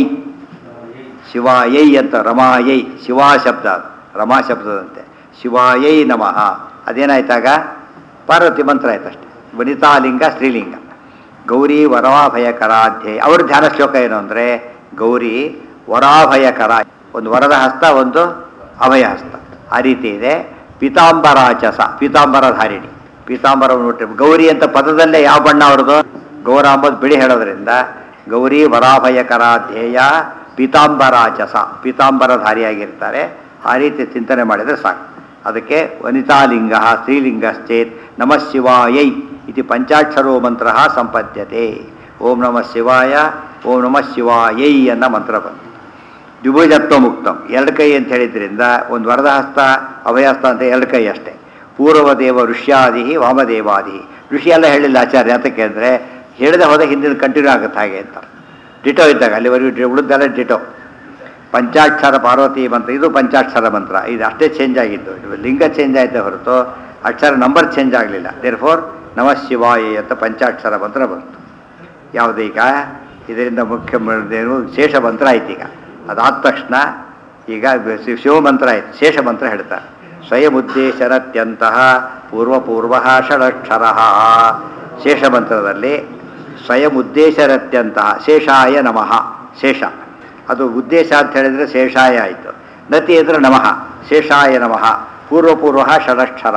ಶಿವಾಯೈ ಅಂತ ರಮಾಯೈ. ಶಿವಾ ಶಬ್ದ, ರಮಾ ಶಬ್ದದಂತೆ. ಶಿವಾಯೈ ನಮಃ. ಅದೇನಾಯ್ತಾಗ? ಪಾರ್ವತಿ ಮಂತ್ರ ಆಯ್ತಷ್ಟೆ. ವನಿತಾಲಿಂಗ ಸ್ತ್ರೀಲಿಂಗ. ಗೌರಿ ವರಾಭಯಕರಾಧ್ಯೆ. ಅವ್ರ ಧ್ಯಾನ ಶ್ಲೋಕ ಏನು ಅಂದರೆ ಗೌರಿ ವರಾಭಯಕರ, ಒಂದು ವರದ ಹಸ್ತ, ಒಂದು ಅಭಯ ಹಸ್ತ, ಆ ರೀತಿ ಇದೆ. ಪೀತಾಂಬರಾಚಸ, ಪೀತಾಂಬರಧಾರಿಣಿ. ಪೀತಾಂಬರವನ್ನು ಹುಟ್ಟಿ ಗೌರಿ ಅಂತ ಪದದಲ್ಲೇ ಯಾವ ಬಣ್ಣ ಅವ್ರದ್ದು? ಗೌರ ಅಂಬುದು ಬಿಳಿ ಹೇಳೋದ್ರಿಂದ ಗೌರಿ ವರಾಭಯಕರಾಧ್ಯೇಯ ಪೀತಾಂಬರಾಚಸ, ಪೀತಾಂಬರಧಾರಿಯಾಗಿರ್ತಾರೆ. ಆ ರೀತಿ ಚಿಂತನೆ ಮಾಡಿದರೆ ಸಾಕು. ಅದಕ್ಕೆ ವನಿತಾಲಿಂಗ ಸ್ತ್ರೀಲಿಂಗಶ್ಚೇತ್ ನಮಃ ಶಿವಾಯೈ ಇತಿ ಪಂಚಾಕ್ಷರೋ ಮಂತ್ರ ಸಂಪದ್ಯತೆ. ಓಂ ನಮಃ ಶಿವಾಯ, ಓಂ ನಮಃ ಶಿವಾಯೈ ಅನ್ನೋ ಮಂತ್ರ ಬಂತು. ದ್ವಿಭುಜತ್ವ ಮುಕ್ತಂ, ಎರಡು ಕೈ ಅಂತ ಹೇಳಿದ್ರಿಂದ ಒಂದು ವರದ ಹಸ್ತ ಅಭಯಹಸ್ತ ಅಂತ ಎರಡು ಕೈ ಅಷ್ಟೇ. ಪೂರ್ವದೇವ ಋಷ್ಯಾದಿ ವಾಮದೇವಾದಿ. ಋಷಿ ಎಲ್ಲ ಹೇಳಿಲ್ಲ ಆಚಾರ್ಯ. ಅದಕ್ಕೆ ಅಂದರೆ ಹೇಳಿದ ಹೋದ ಹಿಂದಿನ ಕಂಟಿನ್ಯೂ ಆಗುತ್ತೆ ಹಾಗೆ ಅಂತ. ಡಿಟೋ ಇದ್ದಾಗ ಅಲ್ಲಿವರೆಗೂ ಉಳಿದೆಲ್ಲ ಡಿಟೋ. ಪಂಚಾಕ್ಷರ ಪಾರ್ವತಿ ಮಂತ್ರ, ಇದು ಪಂಚಾಕ್ಷರ ಮಂತ್ರ. ಇದು ಅಷ್ಟೇ ಚೇಂಜ್ ಆಗಿದ್ದು, ಲಿಂಗ ಚೇಂಜ್ ಆಯಿತೆ ಹೊರತು ಅಕ್ಷರ ನಂಬರ್ ಚೇಂಜ್ ಆಗಲಿಲ್ಲ. ದೇರ್ ಫೋರ್ ನಮಃ ಶಿವಾಯ ಅಂತ ಪಂಚಾಕ್ಷರ ಮಂತ್ರ ಬಂತು. ಯಾವುದೀಗ ಇದರಿಂದ ಮುಖ್ಯ ಏನು ಶೇಷ ಮಂತ್ರ ಆಯ್ತು. ಈಗ ಅದಾದ ತಕ್ಷಣ ಈಗ ಶಿವ ಮಂತ್ರ ಆಯ್ತು, ಶೇಷ ಮಂತ್ರ ಹೇಳ್ತಾರೆ. ಸ್ವಯಂ ಉದ್ದೇಶರತ್ಯಂತಹ ಪೂರ್ವಪೂರ್ವ ಷಡಕ್ಷರ. ಶೇಷ ಮಂತ್ರದಲ್ಲಿ ಸ್ವಯಂ ಉದ್ದೇಶರತ್ಯಂತಹ ಶೇಷಾಯ ನಮಃ. ಶೇಷ ಅದು ಉದ್ದೇಶ ಅಂತ ಹೇಳಿದರೆ ಶೇಷಾಯ ಆಯಿತು. ನತಿ ಅಂದರೆ ನಮಃ, ಶೇಷಾಯ ನಮಃ. ಪೂರ್ವಪೂರ್ವ ಷಡಕ್ಷರ.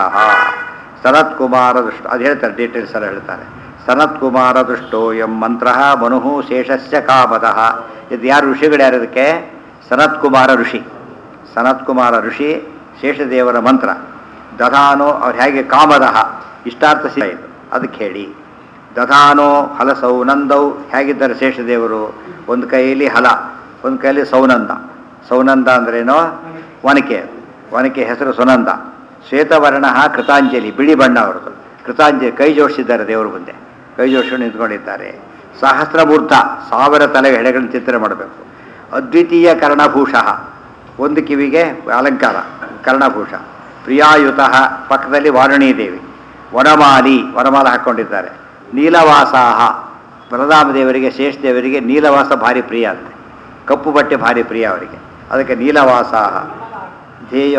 ಸನತ್ಕುಮಾರ ದೃಷ್ಟ, ಅದು ಹೇಳ್ತಾರೆ ಡೀಟೇಲ್ಸ್ ಎಲ್ಲ ಹೇಳ್ತಾರೆ. ಸನತ್ಕುಮಾರ ದೃಷ್ಟೋ ಎಂ ಮಂತ್ರ ಮನು ಶೇಷಸ್ಯ ಕಾಮದಃ. ಇದು ಯಾರು ಋಷಿಗಳು? ಯಾರದಕ್ಕೆ? ಸನತ್ಕುಮಾರ ಋಷಿ. ಸನತ್ಕುಮಾರ ಋಷಿ ಶೇಷದೇವರ ಮಂತ್ರ. ದಧಾನೋ ಅವ್ರು ಹೇಗೆ ಕಾಮದಃ ಇಷ್ಟಾರ್ಥ ಸಿಕ್ಕಿತು ಅದಕ್ಕೆ ಹೇಳಿ. ದಧಾನೋ ಹಲ ಸೌನಂದೌ. ಹೇಗಿದ್ದಾರೆ ಶೇಷದೇವರು? ಒಂದು ಕೈಯಲ್ಲಿ ಹಲ, ಒಂದು ಕೈಯಲ್ಲಿ ಸೌನಂದ. ಸೌನಂದ ಅಂದ್ರೇನೋ ಒನಕೆ, ಒನಕೆ ಹೆಸರು ಸುನಂದ. ಶ್ವೇತವರ್ಣ ಕೃತಾಂಜಲಿ, ಬಿಳಿ ಬಣ್ಣ ಅವ್ರದ್ದು. ಕೃತಾಂಜಲಿ ಕೈ ಜೋಡಿಸಿದ್ದಾರೆ ದೇವರು ಮುಂದೆ, ಕೈ ಜೋಡಿಸ್ಕೊಂಡು ನಿಂತ್ಕೊಂಡಿದ್ದಾರೆ. ಸಹಸ್ರಮೂರ್ಧ ಸಾವಿರ ತಲೆ ಹೆಡೆಗಳನ್ನು ಚಿಂತನೆ ಮಾಡಬೇಕು. ಅದ್ವಿತೀಯ ಕರ್ಣಭೂಷ ಒಂದು ಕಿವಿಗೆ ಅಲಂಕಾರ ಕರ್ಣಭೂಷ. ಪ್ರಿಯಾಯುತ ಪಕ್ಕದಲ್ಲಿ ವಾರುಣೀ ದೇವಿ. ವನಮಾಲಿ ವನಮಾಲ ಹಾಕ್ಕೊಂಡಿದ್ದಾರೆ. ನೀಲವಾಸಾಹ ಬಲರಾಮದೇವರಿಗೆ ಶೇಷದೇವರಿಗೆ ನೀಲವಾಸ ಭಾರಿ ಪ್ರಿಯ ಅಂತೆ, ಕಪ್ಪು ಬಟ್ಟೆ ಭಾರಿ ಪ್ರಿಯ ಅವರಿಗೆ, ಅದಕ್ಕೆ ನೀಲವಾಸಾಹ. ಧ್ಯೇಯ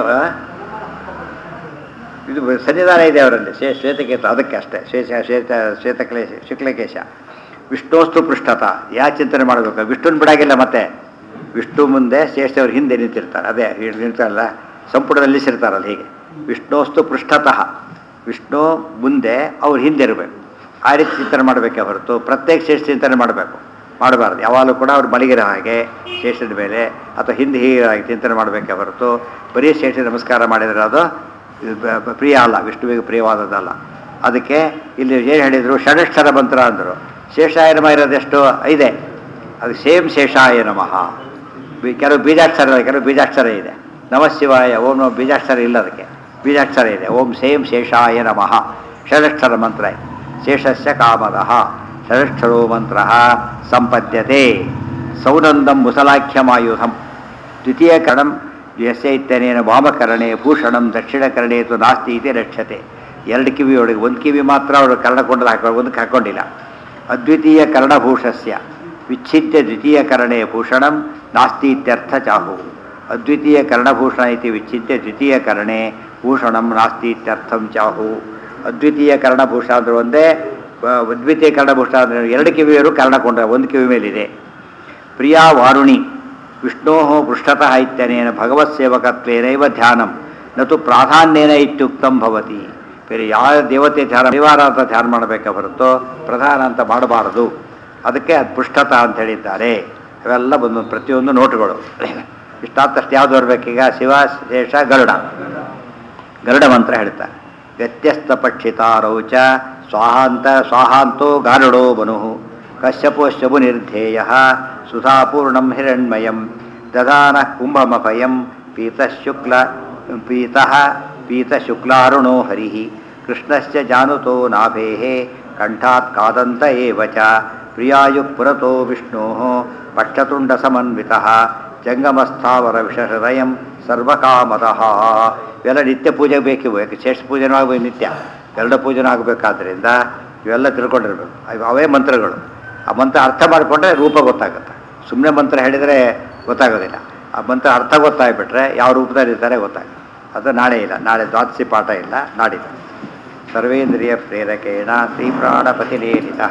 ಇದು ಸನ್ನಿಧಾನ ಇದೆ ಅವರಲ್ಲಿ ಶೇ ಶ್ವೇತಕೇತ, ಅದಕ್ಕೆ ಅಷ್ಟೇ ಶೇಷ ಶ್ವೇತ ಶ್ವೇತಕ್ಲೇಶ ಶುಕ್ಲಕೇಶ. ವಿಷ್ಣೋಸ್ತು ಪೃಷ್ಠತ ಯಾ ಚಿಂತನೆ ಮಾಡಬೇಕು, ವಿಷ್ಣುನ ಬಿಡಾಗಿಲ್ಲ. ಮತ್ತೆ ವಿಷ್ಣು ಮುಂದೆ ಶೇಷದೇವರು ಹಿಂದೆ ನಿಂತಿರ್ತಾರೆ, ಅದೇ ನಿಂತಾರಲ್ಲ ಸಂಪುಟದಲ್ಲಿ ನಿಲ್ಲಿಸಿರ್ತಾರಲ್ಲ ಹೀಗೆ. ವಿಷ್ಣೋಸ್ತು ಪೃಷ್ಠತಃ ವಿಷ್ಣು ಮುಂದೆ ಅವ್ರು ಹಿಂದೆ ಇರಬೇಕು. ಆ ರೀತಿ ಚಿಂತನೆ ಮಾಡಬೇಕೆ ಹೊರತು ಪ್ರತ್ಯೇಕ ಶೇಷ ಚಿಂತನೆ ಮಾಡಬೇಕು ಮಾಡಬಾರ್ದು. ಯಾವಾಗಲೂ ಕೂಡ ಅವ್ರು ಮಲಗಿರೋ ಹಾಗೆ ಶೇಷದ ಮೇಲೆ ಅಥವಾ ಹಿಂದೆ ಹೀಗಾಗಿ ಚಿಂತನೆ ಮಾಡಬೇಕೆ ಹೊರತು ಬರೀ ಶೇಷ ನಮಸ್ಕಾರ ಮಾಡಿದರೆ ಅದು ಪ್ರಿಯ ಅಲ್ಲ, ವಿಷ್ಣುವಿಗೆ ಪ್ರಿಯವಾದದ್ದಲ್ಲ. ಅದಕ್ಕೆ ಇಲ್ಲಿ ಏನು ಹೇಳಿದರು, ಷಡಕ್ಷರ ಮಂತ್ರ ಅಂದರು. ಶೇಷಾಯ ನಮಃ ಇರೋದೆಷ್ಟು ಐದೆ, ಅದು ಸೇಮ್ ಶೇಷಾಯ ನಮಃ. ಕೆಲವು ಬೀಜಾಕ್ಷರ ಕೆಲವು ಬೀಜಾಕ್ಷರ ಇದೆ. ನಮಃ ಶಿವಾಯ ಓಂ ನಮಃ ಬೀಜಾಕ್ಷರ ಇಲ್ಲ, ಅದಕ್ಕೆ ಬೀಜಾಕ್ಷರ ಇದೆ. ಓಂ ಸೇಮ್ ಶೇಷಾಯ ನಮಃ ಷಡಕ್ಷರ ಮಂತ್ರ. ಶೇಷಸ್ಯ ಕಾಮದಃ ಷಡಕ್ಷರೋ ಮಂತ್ರ ಸಂಪದ್ಯತೆ. ಸೌನಂದಂ ಮುಸಲಾಖ್ಯಮಾಯುಧಂ ದ್ವಿತೀಯ ಕರಣಂ ಯಸ್ಯ ಇತ್ಯನೇನ ವಾಮಕರಣೆ ಭೂಷಣಂ ದಕ್ಷಿಣಕರಣೆ ತು ನಾಸ್ತಿ ಇತಿ ರಕ್ಷತೆ. ಎರಡು ಕಿವಿಯೊಳಗೆ ಒಂದು ಕಿವಿ ಮಾತ್ರ ಅವರು ಕರ್ಣಕೊಂಡಲ್ಲಿ ಹಾಕೊಂಡು ಒಂದಕ್ಕೆ ಹಾಕ್ಕೊಂಡಿಲ್ಲ. ಅದ್ವಿತೀಯ ಕರ್ಣಭೂಷಸ್ಯ ವಿಚ್ಛಿದ್ಯ ದ್ವಿತೀಯ ಕರಣೆ ಭೂಷಣಂ ನಾಸ್ತಿ ಇತ್ಯರ್ಥ ಚಾಹು. ಅದ್ವಿತೀಯ ಕರ್ಣಭೂಷಣ ಇತಿ ವಿಚ್ಛಿದ್ಯ ದ್ವಿತೀಯ ಕರಣೆ ಭೂಷಣಂ ನಾಸ್ತಿ ಇತ್ಯರ್ಥಂ ಚಾಹು. ಅದ್ವಿತೀಯ ಕರ್ಣಭೂಷಣ ಅಂದ್ರೆ ಒಂದೇ, ಅದ್ವಿತೀಯ ಕರ್ಣಭೂಷಣ ಅಂದರೆ ಎರಡು ಕಿವಿಯವರು ಕರ್ಣಕೊಂಡ ಒಂದು ಕಿವಿ ಮೇಲಿದೆ. ಪ್ರಿಯಾ ವಾರುಣಿ ವಿಷ್ಣೋ ಪೃಷ್ಠತಃ ಇತ್ಯನೇನ ಭಗವತ್ ಸೇವಕತ್ವೇನೈವ ಧ್ಯಾನಂ ನತು ಪ್ರಾಧಾನ್ಯೇನ ಇತ್ಯುಕ್ತಂ ಭವತಿ. ಬೇರೆ ಯಾವ ದೇವತೆ ಧ್ಯಾನ ಪರಿವಾರ ಅಂತ ಧ್ಯಾನ ಮಾಡಬೇಕೆ ಹೊರತು ಪ್ರಧಾನ ಅಂತ ಮಾಡಬಾರದು. ಅದಕ್ಕೆ ಅದು ಪೃಷ್ಠತ ಅಂತ ಹೇಳಿದ್ದಾರೆ. ಅವೆಲ್ಲ ಬಂದು ಪ್ರತಿಯೊಂದು ನೋಟುಗಳು. ಇಷ್ಟಾದಷ್ಟು ಯಾವುದು ಬರಬೇಕೀಗ? ಶಿವ ಶೇಷ ಗರುಡ. ಗರುಡ ಮಂತ್ರ ಹೇಳ್ತಾರೆ. ವ್ಯತ್ಯಸ್ತ ಪಕ್ಷಿತಾರೌಚ ಸ್ವಾಹಾಂತ ಸ್ವಾಹಾಂತೋ ಗಾರುಡೋ ಮನು ಕಶ್ಯಪೋಶ್ಯಪು ನಿರ್ಧೇಯ ಸುಧಾಪೂರ್ಣಂ ಹಿರಣ್ಮಯಂ ದದಾನ ಕುಂಭಮಭಯಂ ಪೀತಶುಕ್ಲ ಪೀತಃ ಪೀತಶುಕ್ಲಾರುಣೋ ಹರಿ ಕೃಷ್ಣಸ್ಯ ಜಾನುತೋ ನಾಭೇಃ ಕಂಠಾತ್ ಕಾದಂತ ಏವ ಚ ಪ್ರಿಯಾಯುಃ ಪುರತೋ ವಿಷ್ಣೋಃ ಪಕ್ಷತುಂಡ ಸಮನ್ವಿತಃ ಜಂಗಮಸ್ಥಾವರ ವಿಷಹೃದಯಂ ಸರ್ವಕಾಮದಃ. ಇವೆಲ್ಲ ನಿತ್ಯ ಪೂಜೆಗೆ ಬೇಕಿವು. ಯಾಕೆ ಶೇಷ ಪೂಜೆನೂ ಆಗಬೇಕು, ನಿತ್ಯ ಗರುಡ ಪೂಜೆನೂ ಆಗಬೇಕಾದ್ರಿಂದ ಇವೆಲ್ಲ ತಿಳ್ಕೊಂಡಿರ್ಬೇಕು. ಅವೇ ಮಂತ್ರಗಳು. ಆ ಮಂತ್ರ ಅರ್ಥ ಮಾಡಿಕೊಂಡ್ರೆ ರೂಪ ಗೊತ್ತಾಗುತ್ತೆ. ಸುಮ್ಮನೆ ಮಂತ್ರ ಹೇಳಿದರೆ ಗೊತ್ತಾಗೋದಿಲ್ಲ. ಆ ಮಂತ್ರ ಅರ್ಥ ಗೊತ್ತಾಗ್ಬಿಟ್ರೆ ಯಾವ ರೂಪದಲ್ಲಿರ್ತಾರೆ ಗೊತ್ತಾಗುತ್ತೆ. ಅದು ನಾಳೆ ಇಲ್ಲ, ನಾಳೆ ದ್ವಾದಶಿ ಪಾಠ ಇಲ್ಲ, ನಾಡಿದ್ದು. ಸರ್ವೇಂದ್ರಿಯ ಪ್ರೇರಕೇಣ ಶ್ರೀಪ್ರಾಣಪತಿನೇಲಿತಃ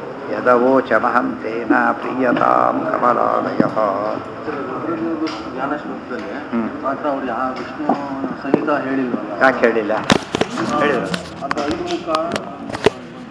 ಯದವೋಚಮಹಂ ತೇನ ಪ್ರೀಯತಾಂ ಕಮಲಾಲಯಃ. ಜ್ಞಾನ ಶ್ಲೋಕದಲ್ಲಿ ಮಾತ್ರ ಅವ್ರು ಯಾವ ವಿಷ್ಣು ಸಹಿತ ಹೇಳಿಲ್ವಲ್ಲ? ಯಾಕೆ ಹೇಳಿಲ್ಲ? ಹೇಳಿದ್ರು ಅದು ಐದು ಮುಖ